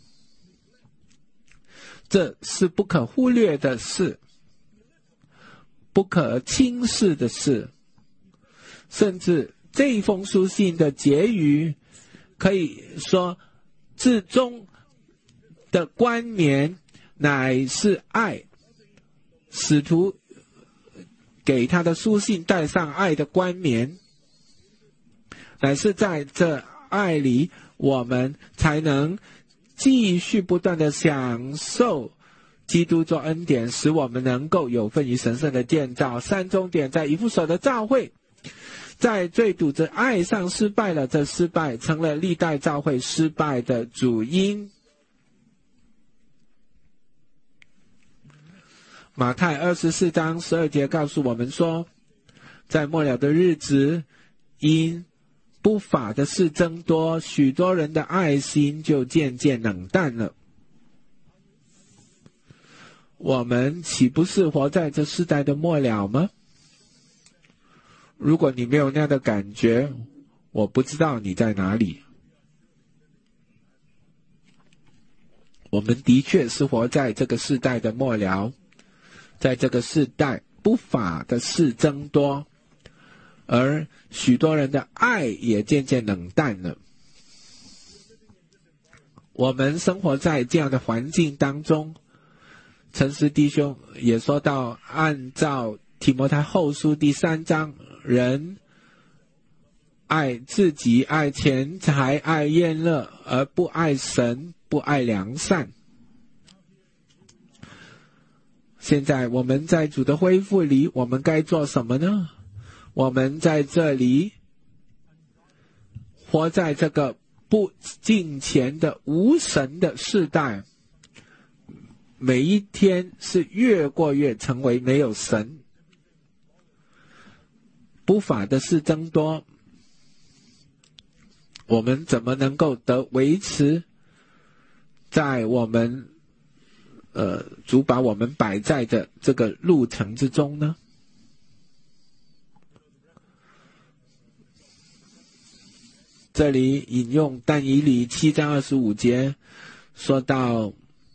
这是不可忽略的事，不可轻视的事。甚至这一封书信的结语可以说，至终的冠冕乃是爱。使徒给他的书信带上爱的冠冕，乃是在这爱里，我们才能继续不断的享受基督做恩典，使我们能够有份于神圣的建造。三重点，在以弗所的教会，在最笃着爱上失败了，这失败成了历代教会失败的主因。马太24章12节告诉我们说，在末了的日子，因不法的事增多，许多人的爱心就渐渐冷淡了。我们岂不是活在这世代的末了吗？如果你没有那样的感觉，我不知道你在哪里。我们的确是活在这个世代的末了，在这个世代不法的事增多，而许多人的爱也渐渐冷淡了。我们生活在这样的环境当中，陈实弟兄也说到，按照提摩太后书第3章，人爱自己，爱钱财，爱宴乐，而不爱神，不爱良善。现在我们在主的恢复里，我们该做什么呢？ 我们在这里活在这个不敬虔的无神的世代，每一天是越过越成为没有神，不法的事增多，我们怎么能够得维持在我们主把我们摆在的这个路程之中呢？这里引用但以理7章25节说到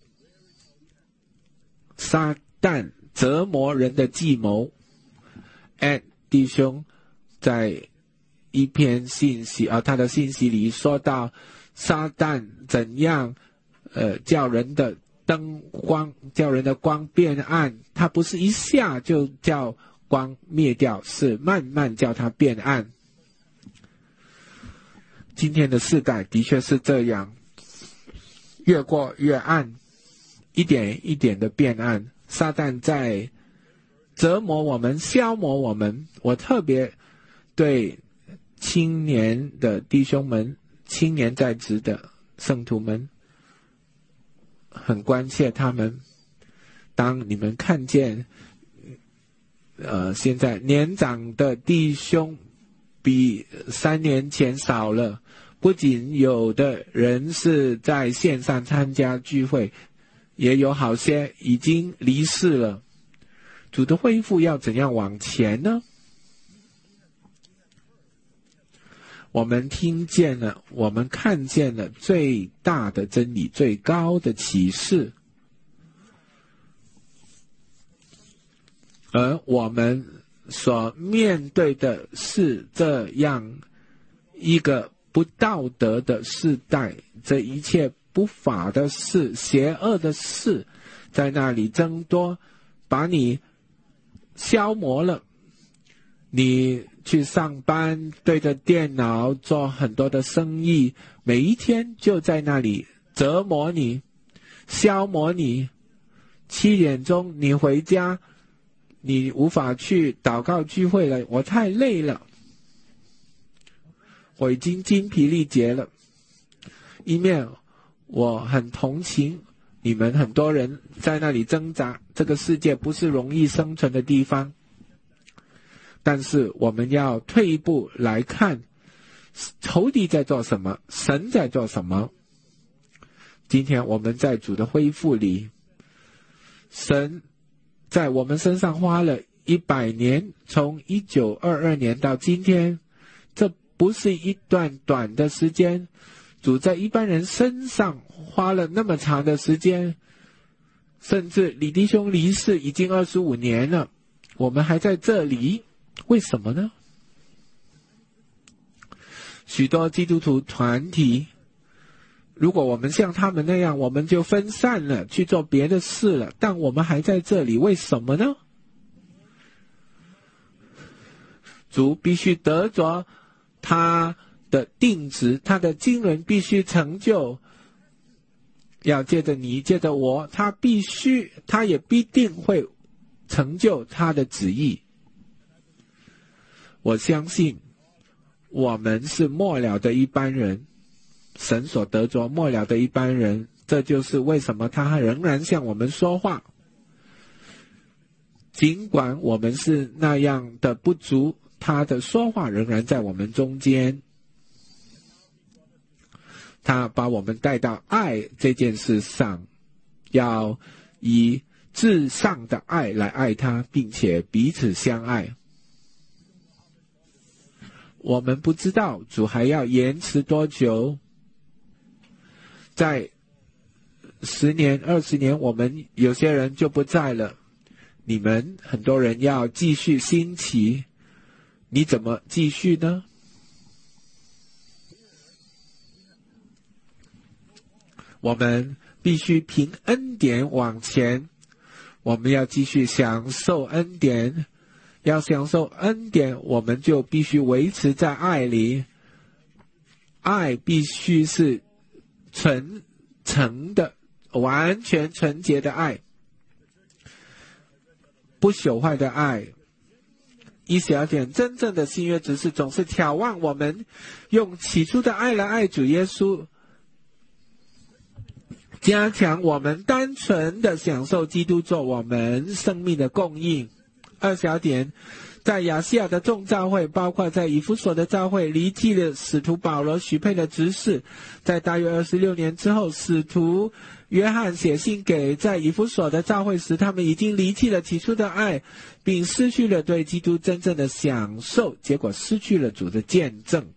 撒旦折磨人的计谋。弟兄在一篇信息他的信息里说到撒旦怎样叫人的灯光，叫人的光变暗，他不是一下就叫光灭掉，是慢慢叫它变暗。今天的世代的确是这样，越过越暗，一点一点的变暗。撒旦在折磨我们，消磨我们。我特别对青年的弟兄们，青年在职的圣徒们很关切他们。当你们看见现在年长的弟兄比3年前少了，不仅有的人是在线上参加聚会，也有好些已经离世了。主的恢复要怎样往前呢？我们听见了，我们看见了最大的真理，最高的启示，而我们所面对的是这样一个不道德的世代，这一切不法的事、邪恶的事在那里增多，把你消磨了。你去上班，对着电脑做很多的生意，每一天就在那里折磨你，消磨你。7点钟你回家，你无法去祷告聚会了，我太累了，我已经精疲力竭了。一面我很同情你们很多人在那里挣扎，这个世界不是容易生存的地方，但是我们要退一步来看，仇敌在做什么，神在做什么。今天我们在主的恢复里，神在我们身上花了100年，从1922年到今天，这不是一段短的时间。主在一般人身上花了那么长的时间，甚至李弟兄离世已经25年了，我们还在这里，为什么呢？许多基督徒团体，如果我们像他们那样，我们就分散了去做别的事了，但我们还在这里，为什么呢？主必须得着他的定旨，他的经纶必须成就，要借着你，借着我，他也必定会成就他的旨意。我相信我们是末了的一般人，神所得着末了的一般人，这就是为什么他仍然向我们说话。尽管我们是那样的不足，他的说话仍然在我们中间。他把我们带到爱这件事上，要以至上的爱来爱他，并且彼此相爱。我们不知道主还要延迟多久，在10年、20年，我们有些人就不在了。你们很多人要继续兴起，你怎么继续呢？我们必须凭恩典往前，我们要继续享受恩典。要享受恩典，我们就必须维持在爱里。爱必须是纯诚的，完全纯洁的爱，不朽坏的爱， 12点，真正的新约执事总是眺望我们用起初的爱来爱主耶稣，加强我们单纯的享受基督做我们生命的供应。2点，在亚细亚的众教会，包括在以弗所的教会，离弃了使徒保罗许配的执事。在大约26年之后，使徒约翰写信给在以弗所的教会时，他们已经离弃了起初的爱，并失去了对基督真正的享受，结果失去了主的见证。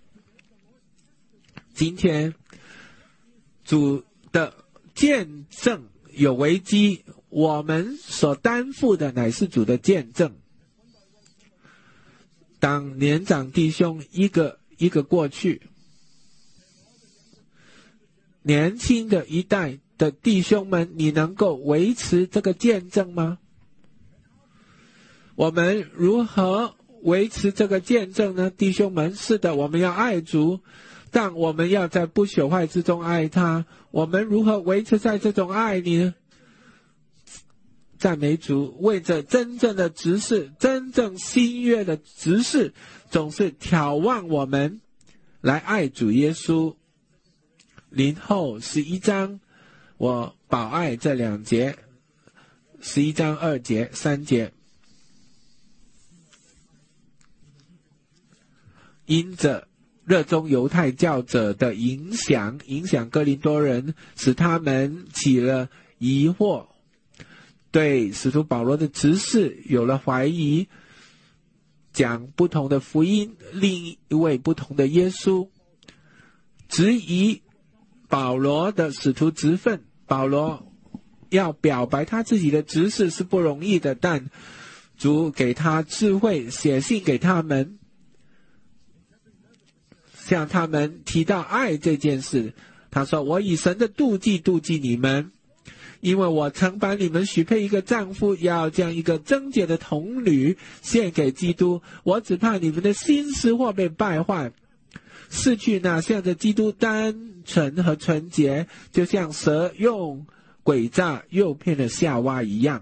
今天主的见证有危机，我们所担负的乃是主的见证。当年长弟兄一个一个过去，年轻的一代的弟兄们，你能够维持这个见证吗？我们如何维持这个见证呢？弟兄们，是的，我们要爱主，但我们要在不朽坏之中爱他。我们如何维持在这种爱里呢？赞美主，为着真正的执事，真正新约的执事，总是眺望我们来爱主耶稣。林后11章，我保爱这2节，11章2节、3节。因着热衷犹太教者的影响哥林多人，使他们起了疑惑，对使徒保罗的执事有了怀疑，讲不同的福音，另一位不同的耶稣，质疑保罗的使徒职分。保罗要表白他自己的执事是不容易的，但主给他智慧，写信给他们，向他们提到爱这件事。他说，我以神的妒忌妒忌你们，因为我曾把你们许配一个丈夫，要将一个贞洁的童女献给基督。我只怕你们的心思或被败坏，失去那向着基督单纯和纯洁，就像蛇用诡诈诱骗了夏娃一样。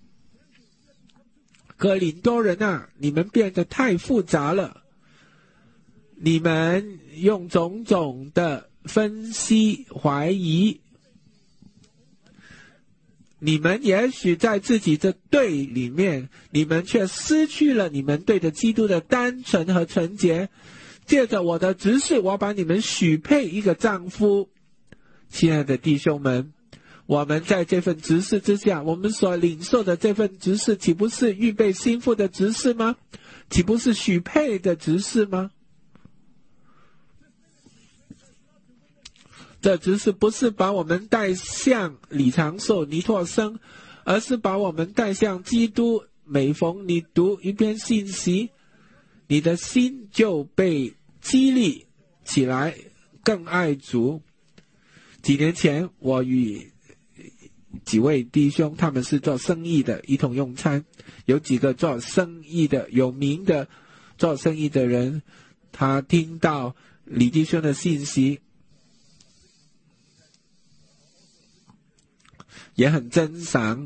哥林多人啊，你们变得太复杂了，你们用种种的分析怀疑，你们也许在自己的队里面，你们却失去了你们对着基督的单纯和纯洁。借着我的执事，我把你们许配一个丈夫。亲爱的弟兄们，我们在这份执事之下，我们所领受的这份执事，岂不是预备心腹的执事吗？岂不是许配的执事吗？这执事不是把我们带向李长寿、尼拓生，而是把我们带向基督。每逢你读一篇信息，你的心就被激励起来，更爱主。几年前，我与几位弟兄，他们是做生意的，一同用餐。有几个做生意的有名的做生意的人，他听到李弟兄的信息，也很珍赏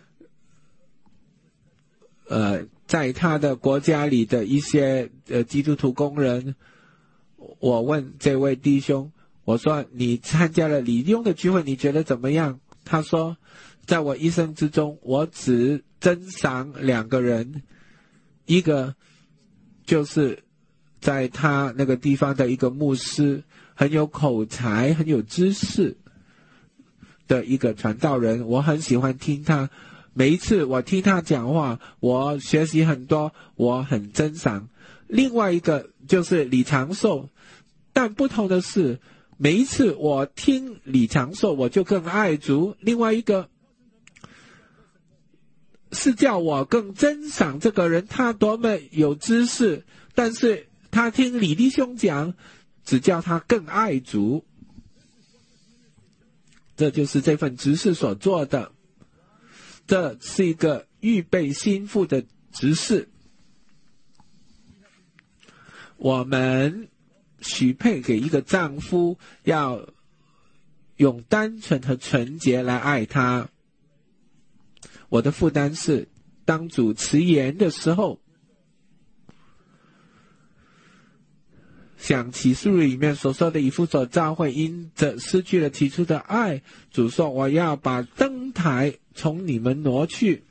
在他的国家里的一些基督徒工人。我问这位弟兄，我说，你参加了李弟兄的聚会，你觉得怎么样？他说，在我一生之中，我只珍赏2个人，一个就是在他那个地方的一个牧师，很有口才，很有知识的一个传道人，我很喜欢听他。每一次我听他讲话，我学习很多，我很珍赏。另外一个就是李长寿，但不同的是，每一次我听李长寿，我就更爱主。另外一个是叫我更珍赏这个人，他多么有知识，但是他听李弟兄讲，只叫他更爱主。这就是这份执事所做的，这是一个预备心腹的执事。我们许配给一个丈夫，要用单纯和纯洁来爱他。我的负担是，当主辞言的时候， 像启示录里面所说的以弗所教会因着失去了起初的爱，主说我要把灯台从你们挪去。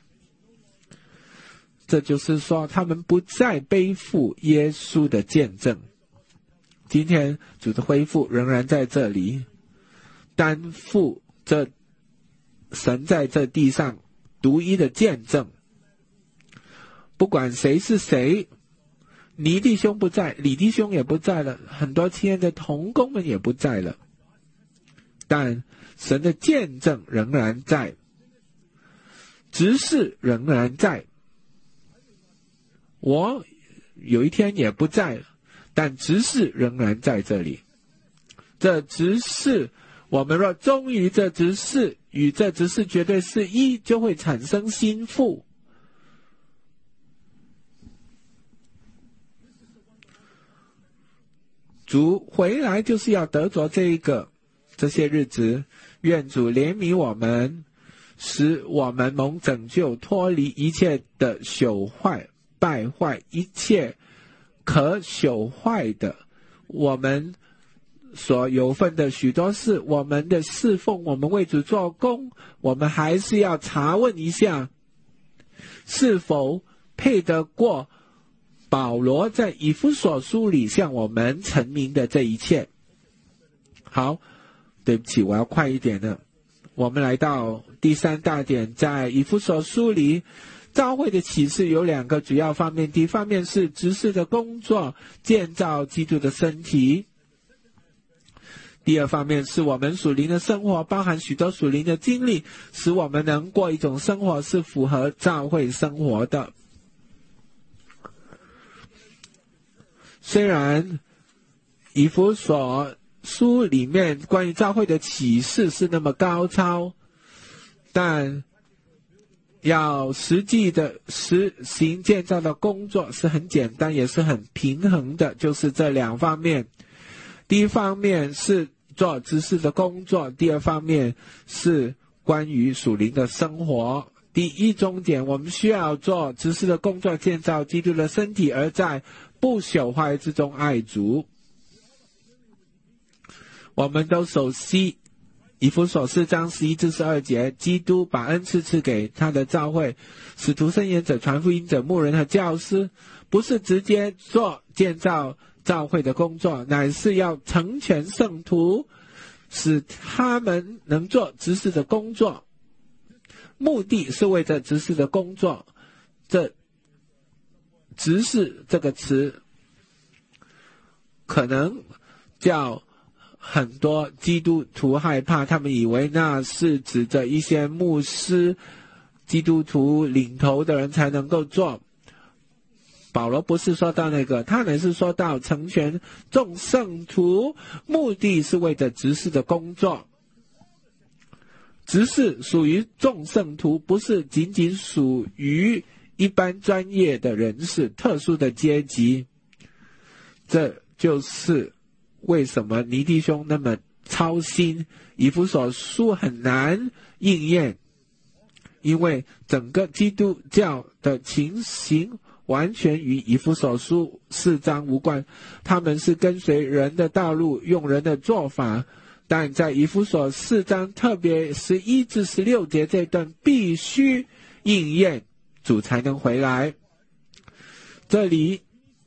这就是说他们不再背负耶稣的见证。今天主的恢复仍然在这里，担负这神在这地上独一的见证。不管谁是谁，尼弟兄不在，李弟兄也不在了，很多亲爱的同工们也不在了，但神的见证仍然在，执事仍然在。我有一天也不在了，但执事仍然在这里。这执事，我们若忠于这执事，与这执事绝对是一，就会产生心腹。主回来就是要得着这些日子，愿主怜悯我们，使我们蒙拯救，脱离一切的朽坏败坏，一切可朽坏的，我们所有份的许多事，我们的侍奉，我们为主做工，我们还是要查问一下，是否配得过保罗在以弗所书里向我们陈明的这一切。好，对不起，我要快一点了。我们来到第三大点，在以弗所书里，教会的启示有两个主要方面。第一方面是执事的工作，建造基督的身体。第二方面是我们属灵的生活，包含许多属灵的经历，使我们能过一种生活是符合教会生活的。虽然以弗所书里面关于教会的启示是那么高超，但要实际的实行建造的工作是很简单也是很平衡的，就是这两方面。第一方面是做执事的工作，第二方面是关于属灵的生活。第一重点，我们需要做执事的工作，建造基督的身体，而在不朽坏之中爱主。我们都熟悉以弗所4章11至12节，基督把恩赐赐给他的教会，使徒、圣言者、传福音者、牧人和教师，不是直接做建造教会的工作，乃是要成全圣徒，使他们能做执事的工作。目的是为着执事的工作。这执事这个词可能叫很多基督徒害怕，他们以为那是指着一些牧师、基督徒领头的人才能够做。保罗不是说到那个，他乃是说到成全众圣徒，目的是为着执事的工作。执事属于众圣徒，不是仅仅属于一般专业的人士、特殊的阶级。这就是为什么尼弟兄那么操心，以弗所书很难应验，因为整个基督教的情形完全与以弗所书4章无关，他们是跟随人的道路，用人的做法。但在以弗所4章，特别11至16节这段必须应验，主才能回来。这里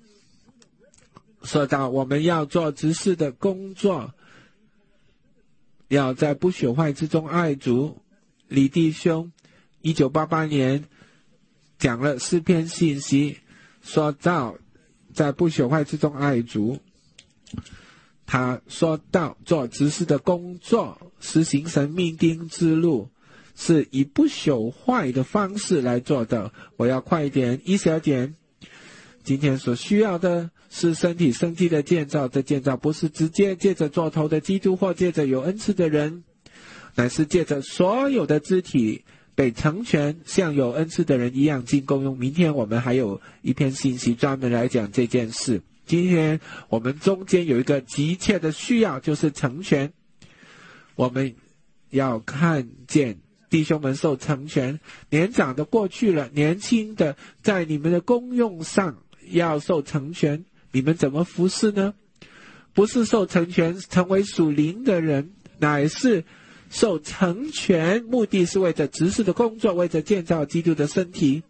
说到我们要做执事的工作，要在不朽坏之中爱主。李弟兄1988年讲了4篇信息，说到在不朽坏之中爱主。他说到做执事的工作，实行神命定之路，是以不朽坏的方式来做的。我要快一点，12点。今天所需要的是身体生机的建造，这建造不是直接借着做头的基督或借着有恩赐的人，乃是借着所有的肢体被成全，像有恩赐的人一样尽功用。明天我们还有一篇信息专门来讲这件事。今天我们中间有一个急切的需要，就是成全。我们要看见弟兄们受成全，年长的过去了，年轻的在你们的功用上要受成全。你们怎么服侍呢？ 不是受成全成为属灵的人，乃是受成全，目的是为着执事的工作，为着建造基督的身体。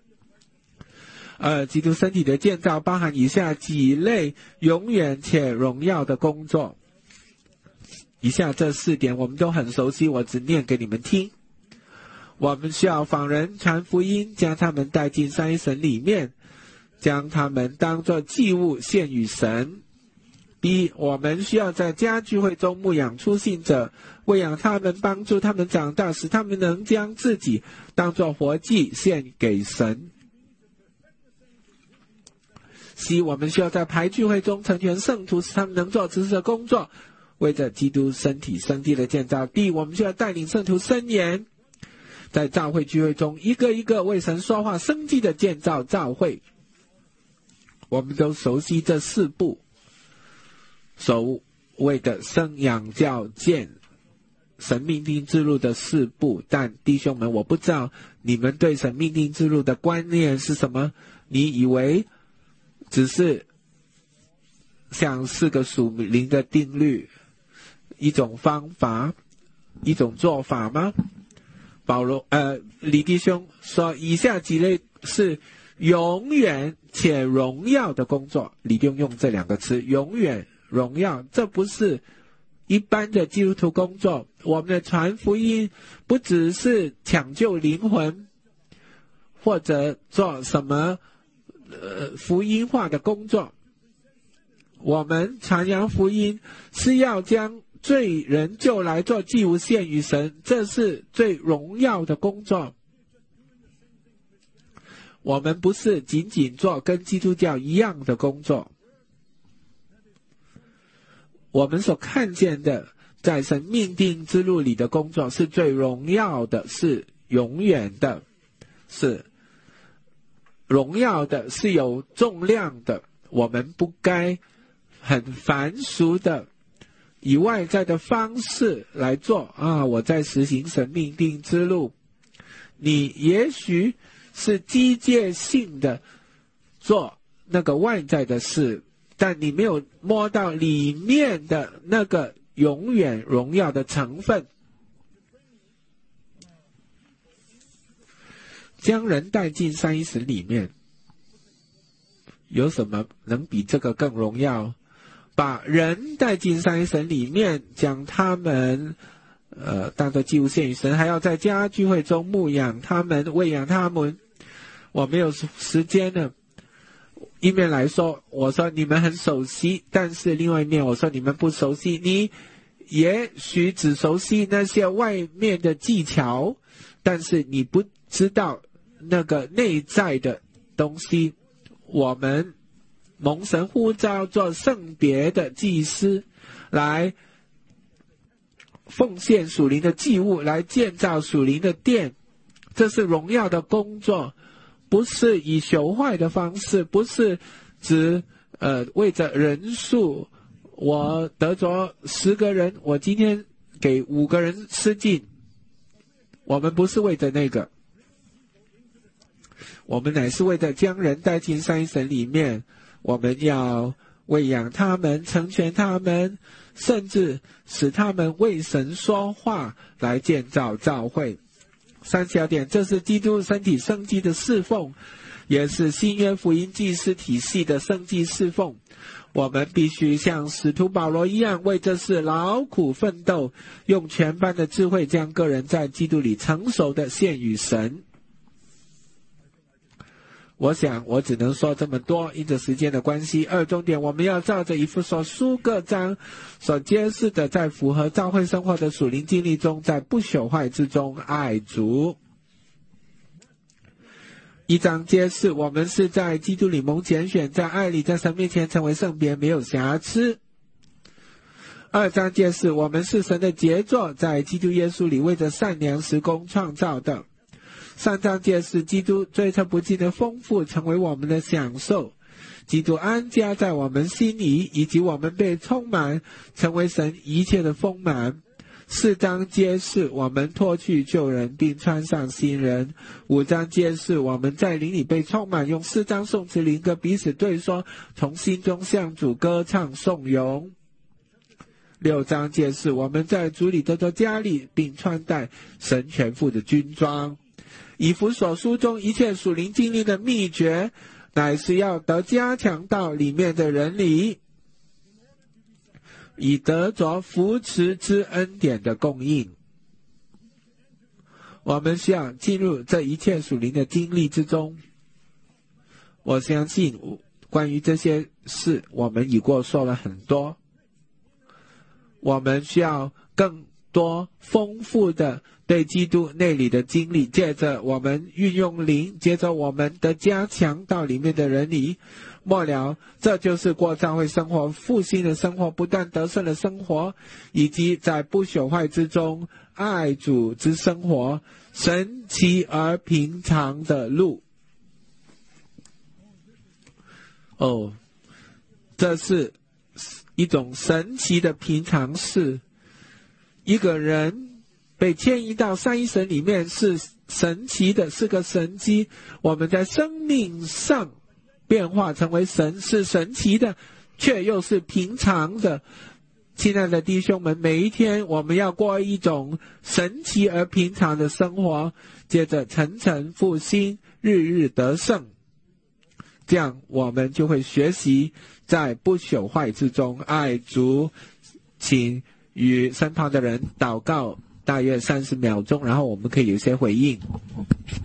基督身体的建造包含以下几类永远且荣耀的工作。以下这4点我们都很熟悉，我只念给你们听。我们需要访人传福音，将他们带进三一神里面，将他们当作祭物献与神。B. 我们需要在家聚会中牧养初信者，喂养他们，帮助他们长大，使他们能将自己当作活祭献给神。C. 我们需要在排聚会中成全圣徒，使他们能做执事的工作，为着基督身体生机的建造。D. 我们需要带领圣徒申言，在教会聚会中一个一个为神说话，生机的建造教会。我们都熟悉这4步，所谓的生养教建神命定之路的4步。但弟兄们，我不知道你们对神命定之路的观念是什么？你以为只是像4个属灵的定律，一种方法，一种做法吗？李弟兄说以下几类是永远且荣耀的工作。李弟兄用这2个词，永远荣耀，这不是一般的基督徒工作。我们的传福音不只是抢救灵魂，或者做什么福音化的工作。我们传扬福音是要将罪人救来做祭物献与神，这是最荣耀的工作。我们不是仅仅做跟基督教一样的工作，我们所看见的在神命定之路里的工作是最荣耀的，是永远的，是荣耀的，是有重量的。我们不该很凡俗的以外在的方式来做我在实行神命定之路。你也许是机械性的做那个外在的事，但你没有摸到里面的那个永远荣耀的成分。将人带进三一神里面，有什么能比这个更荣耀？把人带进三一神里面，将他们当作祭物献与神，还要在家聚会中牧养他们，喂养他们。我没有时间呢，一面来说我说你们很熟悉，但是另外一面我说你们不熟悉。你也许只熟悉那些外面的技巧，但是你不知道那个内在的东西。我们蒙神呼召做圣别的祭司，来奉献属灵的祭物，来建造属灵的殿，这是荣耀的工作，不是以朽坏的方式，不是只为着人数，我得着10个人，我今天给5个人吃尽，我们不是为着那个，我们乃是为着将人带进三一神里面。我们要喂养他们，成全他们，甚至使他们为神说话，来建造教会。3小点，这是基督身体生机的侍奉，也是新约福音祭司体系的生机侍奉。我们必须像使徒保罗一样，为这事劳苦奋斗，用全般的智慧将个人在基督里成熟的献与神。我想我只能说这么多，因着时间的关系。2重点，我们要照着以弗所书各章所揭示的，在符合教会生活的属灵经历中，在不朽坏之中爱主。1章揭示我们是在基督里蒙拣选，在爱里，在神面前成为圣别，没有瑕疵。2章揭示我们是神的杰作，在基督耶稣里为着善良时工创造的。3章揭示基督追测不尽的丰富成为我们的享受，基督安家在我们心里，以及我们被充满成为神一切的丰满。 4章揭示我们脱去旧人并穿上新人，5章揭示我们在灵里被充满，用4章颂词灵歌彼此对说，从心中向主歌唱颂咏。6章揭示我们在主里得着加力，并穿戴神全副的军装。以弗所书中一切属灵经历的秘诀，乃是要得加强到里面的人里，以得着扶持之恩典的供应。我们需要进入这一切属灵的经历之中。我相信关于这些事我们已过说了很多，我们需要更多丰富的对基督内里的经历，借着我们运用灵，借着我们的加强到里面的人里。末了，这就是过教会生活、复兴的生活、不断得胜的生活，以及在不朽坏之中爱主之生活，神奇而平常的路。这是一种神奇的平常事。一个人被迁移到三一神里面是神奇的，是个神迹。我们在生命上变化成为神是神奇的，却又是平常的。亲爱的弟兄们，每一天我们要过一种神奇而平常的生活，接着层层复兴，日日得胜。这样我们就会学习在不朽坏之中爱主。请与身旁的人祷告大约30秒钟，然后我们可以有些回应。